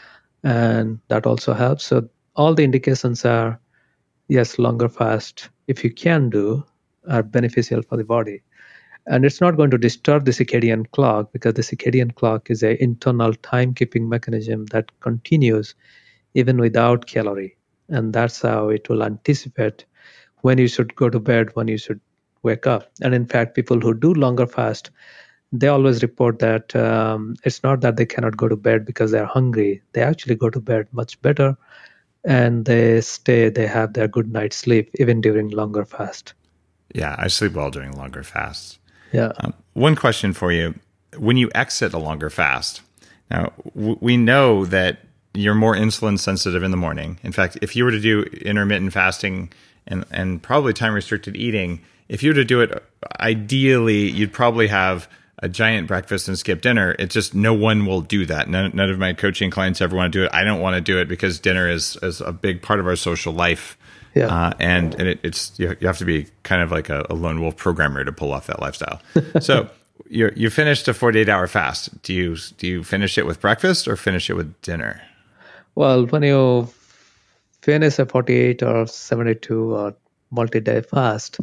Speaker 5: and that also helps. So all the indications are, yes, longer fast, if you can do, are beneficial for the body. And it's not going to disturb the circadian clock, because the circadian clock is an internal timekeeping mechanism that continues even without calorie. And that's how it will anticipate when you should go to bed, when you should wake up. And in fact, people who do longer fast, they always report that um, it's not that they cannot go to bed because they're hungry. They actually go to bed much better, and they stay, they have their good night's sleep even during longer fast.
Speaker 2: Yeah, I sleep well during longer fasts.
Speaker 5: Yeah.
Speaker 2: Um, one question for you. When you exit a longer fast, now w- we know that you're more insulin sensitive in the morning. In fact, if you were to do intermittent fasting and, and probably time-restricted eating, if you were to do it, ideally, you'd probably have a giant breakfast and skip dinner. It's just no one will do that. None, none of my coaching clients ever want to do it. I don't want to do it because dinner is, is a big part of our social life.
Speaker 5: Yeah.
Speaker 2: Uh, and and it, it's you, you have to be kind of like a, a lone wolf programmer to pull off that lifestyle. So you you finished a forty-eight hour fast. Do you do you finish it with breakfast or finish it with dinner?
Speaker 5: Well, when you finish a forty-eight or seventy-two or multi-day fast,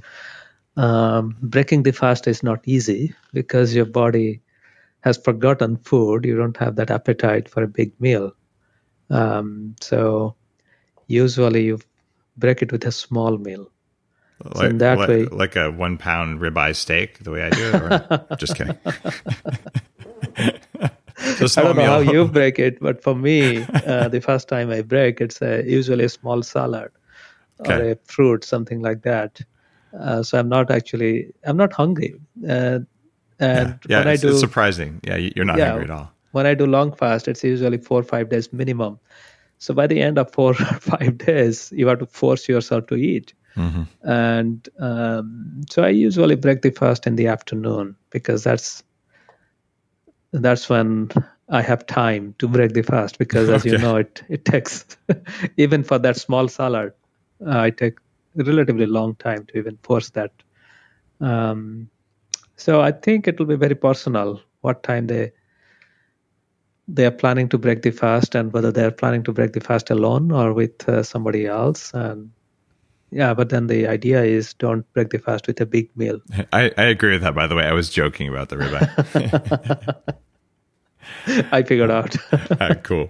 Speaker 5: um, breaking the fast is not easy because your body has forgotten food. You don't have that appetite for a big meal. Um, so usually you break it with a small meal.
Speaker 2: Like,
Speaker 5: so in that
Speaker 2: like,
Speaker 5: way,
Speaker 2: like a one pound ribeye steak, the way I do it. Or, just kidding.
Speaker 5: I don't know how you break it, but for me, uh, the first time I break, it's a, usually a small salad okay. or a fruit, something like that. Uh, so I'm not actually, I'm not hungry. Uh, and
Speaker 2: yeah, yeah
Speaker 5: when
Speaker 2: it's,
Speaker 5: I do,
Speaker 2: it's surprising. Yeah, you're not yeah, hungry at all.
Speaker 5: When I do long fast, it's usually four or five days minimum. So by the end of four or five days, you have to force yourself to eat.
Speaker 2: Mm-hmm.
Speaker 5: And um, so I usually break the fast in the afternoon because that's that's when I have time to break the fast. Because as okay. you know, it it takes even for that small salad, uh, I take a relatively long time to even force that. Um, so I think it will be very personal what time they. they are planning to break the fast and whether they are planning to break the fast alone or with uh, somebody else. And yeah, but then the idea is don't break the fast with a big meal.
Speaker 2: I, I agree with that, by the way. I was joking about the ribeye.
Speaker 5: I figured out.
Speaker 2: Ah, cool.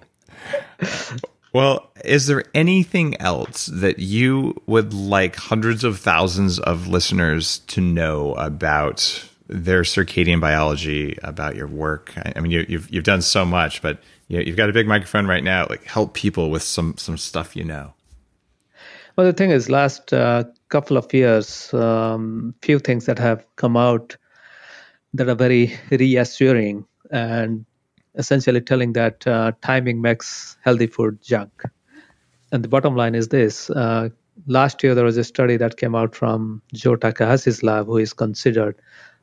Speaker 2: Well, is there anything else that you would like hundreds of thousands of listeners to know about their circadian biology, about your work? I mean, you, you've you've done so much, but you know, you've got a big microphone right now. Like, help people with some some stuff you know.
Speaker 5: Well, the thing is, last uh, couple of years, um, few things that have come out that are very reassuring and essentially telling that uh, timing makes healthy food junk. And the bottom line is this. Uh, last year, there was a study that came out from Joe Takahashi's lab, who is considered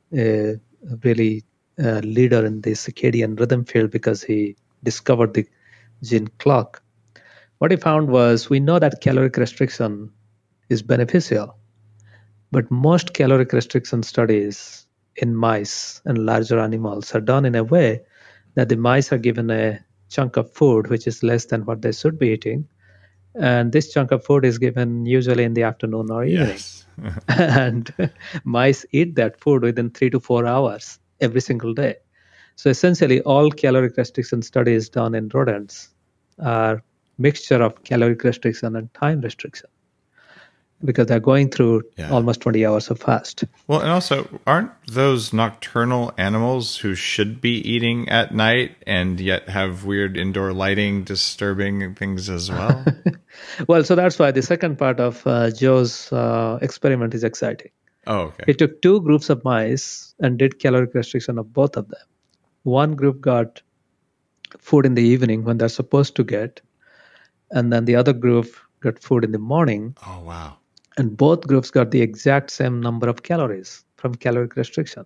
Speaker 5: a really uh, leader in the circadian rhythm field because he discovered the gene clock. What he found was, we know that caloric restriction is beneficial, but most caloric restriction studies in mice and larger animals are done in a way that the mice are given a chunk of food which is less than what they should be eating. And this chunk of food is given usually in the afternoon or evening.
Speaker 2: Yes.
Speaker 5: And mice eat that food within three to four hours every single day. So essentially, all caloric restriction studies done in rodents are mixture of caloric restriction and time restriction, because they're going through
Speaker 2: Yeah.
Speaker 5: almost twenty hours of fast.
Speaker 2: Well, and also, aren't those nocturnal animals who should be eating at night and yet have weird indoor lighting disturbing things as well?
Speaker 5: Well, so that's why the second part of uh, Joe's uh, experiment is exciting.
Speaker 2: Oh, okay.
Speaker 5: He took two groups of mice and did caloric restriction of both of them. One group got food in the evening when they're supposed to get, and then the other group got food in the morning.
Speaker 2: Oh, wow.
Speaker 5: And both groups got the exact same number of calories from caloric restriction.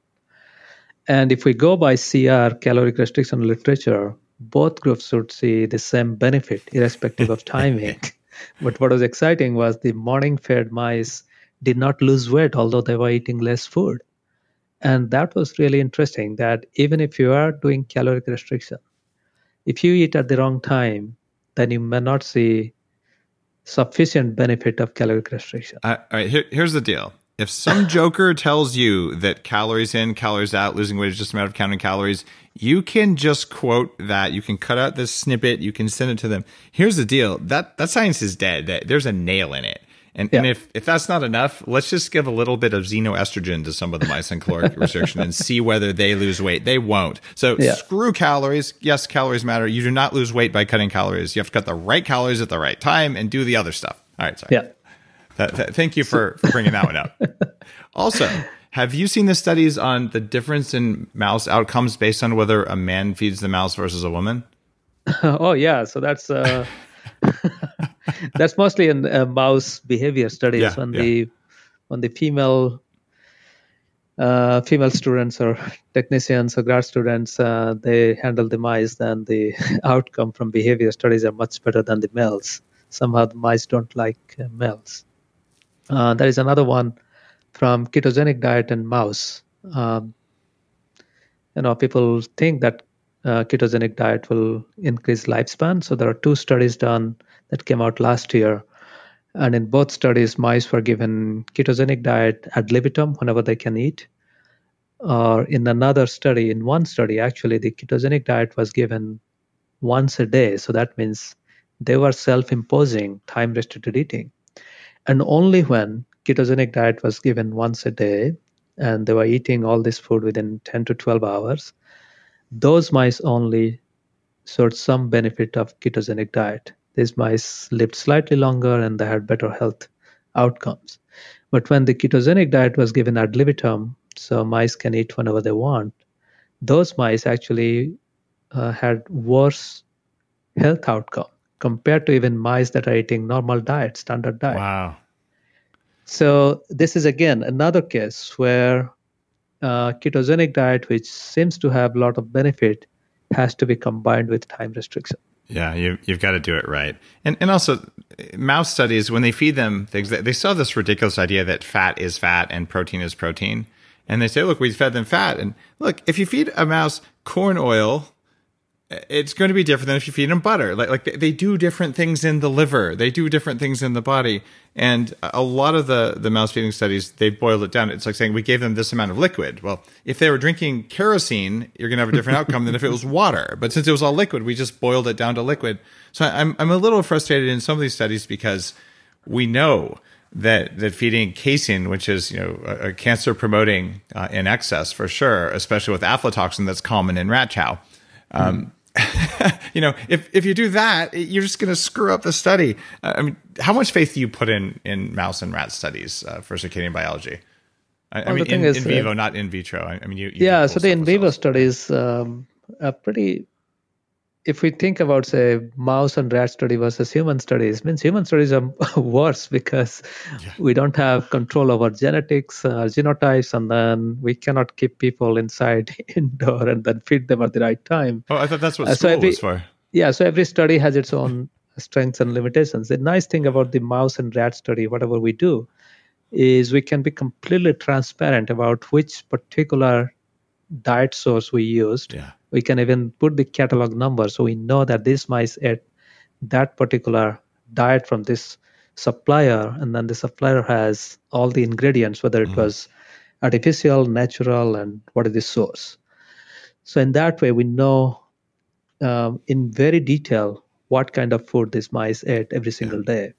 Speaker 5: And if we go by C R, caloric restriction literature, both groups should see the same benefit irrespective of timing. But what was exciting was the morning-fed mice did not lose weight, although they were eating less food. And that was really interesting, that even if you are doing caloric restriction, if you eat at the wrong time, then you may not see sufficient benefit of caloric restriction.
Speaker 2: Uh, all right, here, here's the deal. If some joker tells you that calories in, calories out, losing weight is just a matter of counting calories, you can just quote that. You can cut out this snippet. You can send it to them. Here's the deal. That that science is dead. That, there's a nail in it. And,
Speaker 5: Yeah.
Speaker 2: and if, if that's not enough, let's just give a little bit of xenoestrogen to some of the mice in caloric restriction and see whether they lose weight. They won't. So
Speaker 5: Yeah.
Speaker 2: screw calories. Yes, calories matter. You do not lose weight by cutting calories. You have to cut the right calories at the right time and do the other stuff. All right, sorry.
Speaker 5: Yeah.
Speaker 2: That, that, thank you for, for bringing that one up. Also, have you seen the studies on the difference in mouse outcomes based on whether a man feeds the mouse versus a woman?
Speaker 5: Oh, yeah. So that's uh, that's mostly in uh, mouse behavior studies.
Speaker 2: Yeah,
Speaker 5: when
Speaker 2: yeah.
Speaker 5: the when the female uh, female students or technicians or grad students uh, they handle the mice, then the outcome from behavior studies are much better than the males. Somehow the mice don't like uh, males. Uh, there is another one from ketogenic diet in mouse. Um, you know, people think that uh, ketogenic diet will increase lifespan. So there are two studies done that came out last year. And in both studies, mice were given ketogenic diet ad libitum whenever they can eat. Or in another study, in one study, actually, the ketogenic diet was given once a day. So that means they were self-imposing time-restricted eating. And only when ketogenic diet was given once a day and they were eating all this food within ten to twelve hours, those mice only showed some benefit of ketogenic diet. These mice lived slightly longer and they had better health outcomes. But when the ketogenic diet was given ad libitum, so mice can eat whenever they want, those mice actually uh, had worse health outcome compared to even mice that are eating normal diet, standard diet.
Speaker 2: Wow.
Speaker 5: So this is, again, another case where uh, ketogenic diet, which seems to have a lot of benefit, has to be combined with time restriction.
Speaker 2: Yeah, you, you've got to do it right. And and also, mouse studies, when they feed them things, they they still have this ridiculous idea that fat is fat and protein is protein. And they say, look, we fed them fat. And look, if you feed a mouse corn oil it's going to be different than if you feed them butter. Like, like they do different things in the liver. They do different things in the body. And a lot of the, the mouse feeding studies, they've boiled it down. It's like saying we gave them this amount of liquid. Well, if they were drinking kerosene, you're going to have a different outcome than if it was water. But since it was all liquid, we just boiled it down to liquid. So I'm I'm a little frustrated in some of these studies because we know that that feeding casein, which is, you know, a, a cancer promoting uh, in excess for sure, especially with aflatoxin that's common in rat chow. Um, mm. you know, if, if you do that, you're just going to screw up the study. Uh, I mean, how much faith do you put in, in mouse and rat studies uh, for circadian biology? I, well, I mean, in, is, in vivo, uh, not in vitro. I, I mean, you, you
Speaker 5: yeah. So the in vivo studies um, are pretty. If we think about, say, mouse and rat study versus human studies, means human studies are worse because yeah. we don't have control over genetics, uh, genotypes, and then we cannot keep people inside indoor and then feed them at the right time.
Speaker 2: Oh, I thought that's what uh, school so every, was for.
Speaker 5: Yeah, so every study has its own strengths and limitations. The nice thing about the mouse and rat study, whatever we do, is we can be completely transparent about which particular diet source we used.
Speaker 2: Yeah.
Speaker 5: We can even put the catalog number so we know that these mice ate that particular diet from this supplier, and then the supplier has all the ingredients, whether it mm. was artificial, natural, and what is the source. So in that way, we know um, in very detail what kind of food these mice ate every single yeah. day.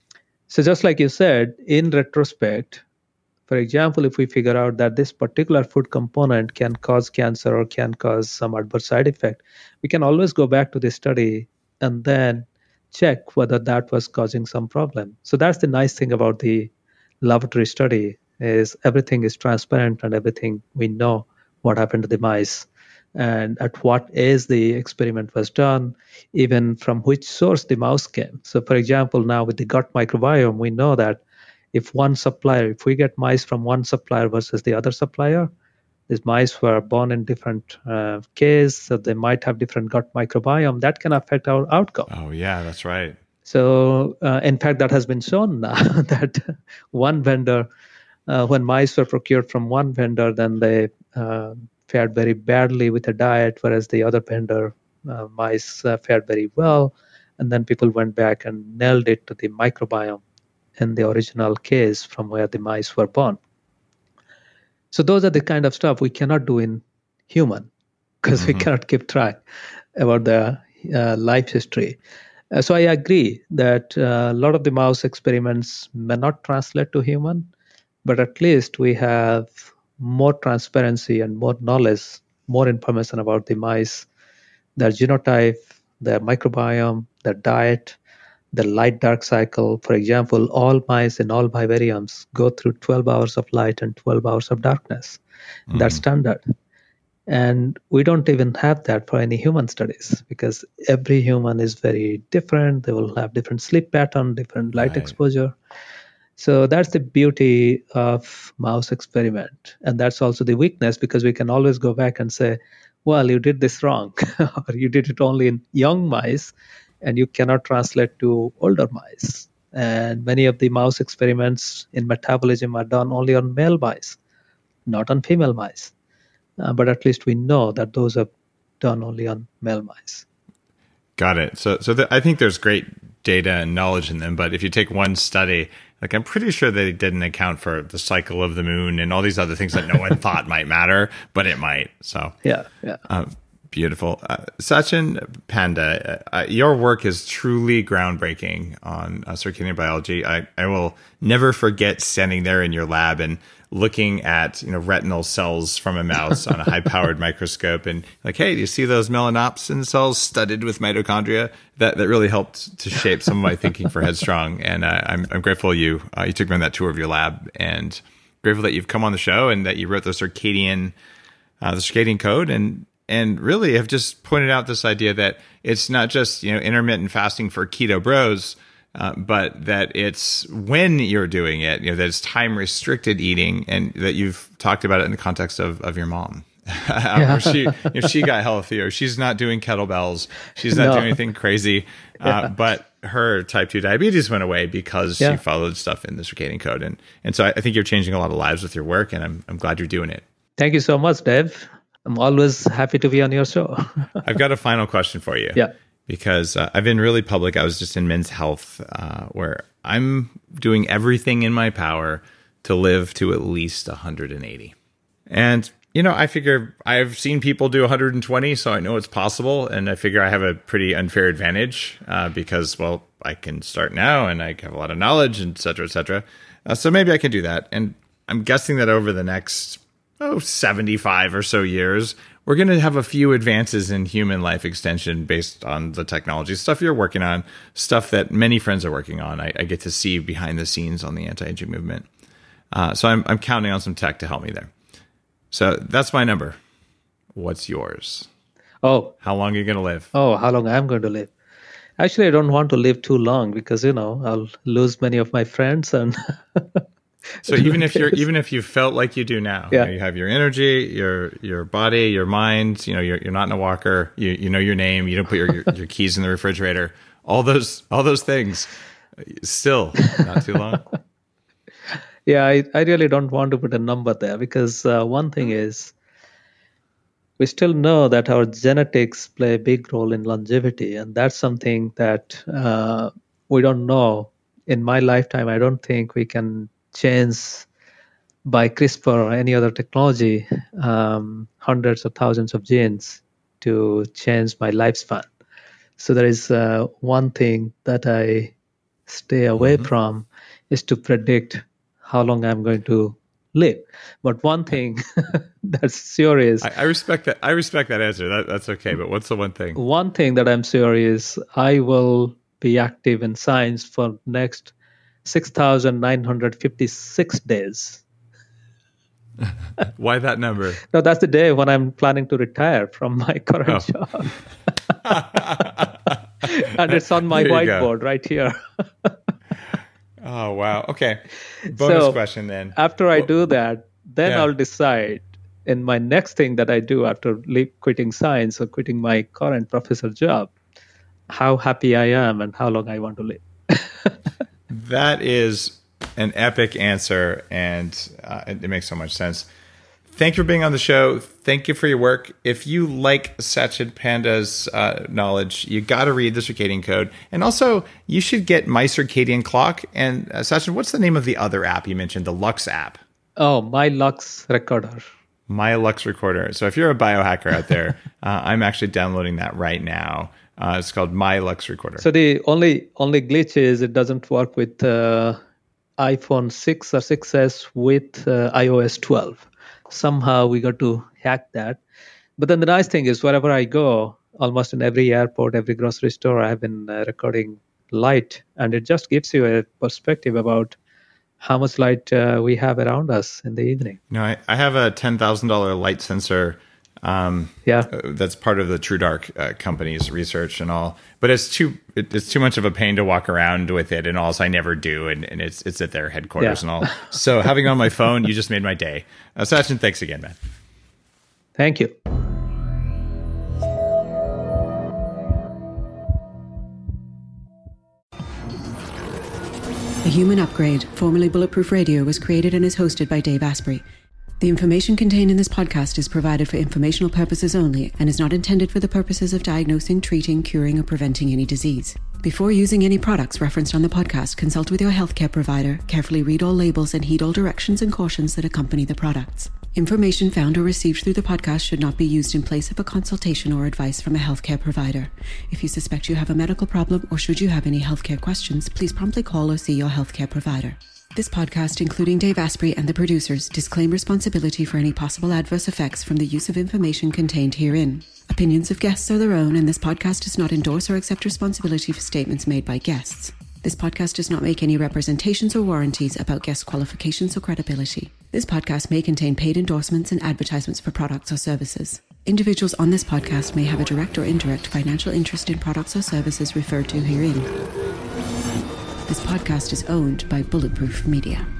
Speaker 5: So just like you said, in retrospect, for example, if we figure out that this particular food component can cause cancer or can cause some adverse side effect, we can always go back to the study and then check whether that was causing some problem. So that's the nice thing about the laboratory study, is everything is transparent and everything we know what happened to the mice and at what age the experiment was done, even from which source the mouse came. So for example, now with the gut microbiome, we know that if one supplier, if we get mice from one supplier versus the other supplier, these mice were born in different uh, cases, so they might have different gut microbiome. That can affect our outcome.
Speaker 2: Oh, yeah, that's right.
Speaker 5: So, uh, in fact, that has been shown now that one vendor, uh, when mice were procured from one vendor, then they uh, fared very badly with the diet, whereas the other vendor, uh, mice uh, fared very well. And then people went back and nailed it to the microbiome in the original case from where the mice were born. So those are the kind of stuff we cannot do in human because mm-hmm. we cannot keep track about the uh, life history. Uh, so I agree that uh, a lot of the mouse experiments may not translate to human, but at least we have more transparency and more knowledge, more information about the mice, their genotype, their microbiome, their diet, the light-dark cycle. For example, all mice in all vivariums go through twelve hours of light and twelve hours of darkness. Mm. That's standard. And we don't even have that for any human studies because every human is very different. They will have different sleep pattern, different light right. exposure. So that's the beauty of mouse experiment. And that's also the weakness because we can always go back and say, well, you did this wrong, or you did it only in young mice, and you cannot translate to older mice. And many of the mouse experiments in metabolism are done only on male mice, not on female mice. Uh, but at least we know that those are done only on male mice.
Speaker 2: Got it. So, so the, I think there's great data and knowledge in them. But if you take one study, like I'm pretty sure they didn't account for the cycle of the moon and all these other things that no one thought might matter, but it might. So
Speaker 5: yeah, yeah.
Speaker 2: Um, Beautiful. Uh, Sachin Panda, uh, your work is truly groundbreaking on uh, circadian biology. I, I will never forget standing there in your lab and looking at, you know, retinal cells from a mouse on a high-powered microscope and like, hey, do you see those melanopsin cells studded with mitochondria? That that really helped to shape some of my thinking for Headstrong. And uh, I'm, I'm grateful you uh, you took me on that tour of your lab, and grateful that you've come on the show and that you wrote the circadian uh, the circadian code and And really have just pointed out this idea that it's not just, you know, intermittent fasting for keto bros, uh, but that it's when you're doing it, you know, that it's time restricted eating, and that you've talked about it in the context of, of your mom. Yeah. she, if she got healthier, she's not doing kettlebells, she's not no. doing anything crazy, uh, yeah. but her type two diabetes went away because yeah. she followed stuff in the circadian code. And, and so I, I think you're changing a lot of lives with your work, and I'm, I'm glad you're doing it.
Speaker 5: Thank you so much, Dave. I'm always happy to be on your show.
Speaker 2: I've got a final question for you.
Speaker 5: Yeah.
Speaker 2: Because uh, I've been really public. I was just in Men's Health uh, where I'm doing everything in my power to live to at least one hundred eighty. And, you know, I figure I've seen people do one hundred twenty, so I know it's possible. And I figure I have a pretty unfair advantage uh, because, well, I can start now and I have a lot of knowledge, and et cetera, et cetera. Uh, so maybe I can do that. And I'm guessing that over the next, oh, seventy-five or so years, we're going to have a few advances in human life extension based on the technology, stuff you're working on, stuff that many friends are working on. I, I get to see behind the scenes on the anti-aging movement. Uh, so I'm, I'm counting on some tech to help me there. So that's my number. What's yours?
Speaker 5: Oh.
Speaker 2: How long are you going to live?
Speaker 5: Oh, how long I'm going to live? Actually, I don't want to live too long because, you know, I'll lose many of my friends. And
Speaker 2: so even if you're, even if you felt like you do now,
Speaker 5: yeah.
Speaker 2: you know, you have your energy, your your body, your mind, you know, you're you're not in a walker, you you know your name, you don't put your, your, your keys in the refrigerator, all those all those things, still not too long.
Speaker 5: Yeah, I, I really don't want to put a number there because uh, one thing is we still know that our genetics play a big role in longevity, and that's something that uh, we don't know. In my lifetime, I don't think we can change by CRISPR or any other technology um, hundreds or thousands of genes to change my lifespan. So there is uh, one thing that I stay away mm-hmm. from is to predict how long I'm going to live. But one thing that's sure is...
Speaker 2: I, I respect that. I respect that answer. That, that's okay. But what's the one thing?
Speaker 5: One thing that I'm sure is I will be active in science for next six thousand nine hundred fifty-six days.
Speaker 2: Why that number?
Speaker 5: No, that's the day when I'm planning to retire from my current oh. job. And it's on my whiteboard right here.
Speaker 2: Oh, wow. Okay. Bonus so, question then.
Speaker 5: After I well, do that, then yeah. I'll decide in my next thing that I do after leave, quitting science or quitting my current professor job, how happy I am and how long I want to live.
Speaker 2: That is an epic answer, and uh, it, it makes so much sense. Thank you for being on the show. Thank you for your work. If you like Sachin Panda's uh, knowledge, you got to read The Circadian Code. And also, you should get My Circadian Clock. And uh, Sachin, what's the name of the other app you mentioned, the Lux app?
Speaker 5: Oh, My Lux Recorder.
Speaker 2: My Lux Recorder. So if you're a biohacker out there, uh, I'm actually downloading that right now. Uh, it's called My Lux Recorder.
Speaker 5: So the only only glitch is it doesn't work with uh, iPhone six or six S with uh, i O S twelve. Somehow we got to hack that. But then the nice thing is wherever I go, almost in every airport, every grocery store, I have been uh, recording light. And it just gives you a perspective about how much light uh, we have around us in the evening.
Speaker 2: No, I, I have a ten thousand dollars light sensor um,
Speaker 5: yeah.
Speaker 2: uh, that's part of the TrueDark uh, company's research and all. But it's too it, it's too much of a pain to walk around with it and all, so I never do. And, and it's it's at their headquarters yeah. and all. So having it on my phone, you just made my day. Uh, Sachin, thanks again, man.
Speaker 5: Thank you.
Speaker 1: The Human Upgrade, formerly Bulletproof Radio, was created and is hosted by Dave Asprey. The information contained in this podcast is provided for informational purposes only and is not intended for the purposes of diagnosing, treating, curing, or preventing any disease. Before using any products referenced on the podcast, consult with your healthcare provider, carefully read all labels, and heed all directions and cautions that accompany the products. Information found or received through the podcast should not be used in place of a consultation or advice from a healthcare provider. If you suspect you have a medical problem or should you have any healthcare questions, please promptly call or see your healthcare provider. This podcast, including Dave Asprey and the producers, disclaim responsibility for any possible adverse effects from the use of information contained herein. Opinions of guests are their own, and this podcast does not endorse or accept responsibility for statements made by guests. This podcast does not make any representations or warranties about guest qualifications or credibility. This podcast may contain paid endorsements and advertisements for products or services. Individuals on this podcast may have a direct or indirect financial interest in products or services referred to herein. This podcast is owned by Bulletproof Media.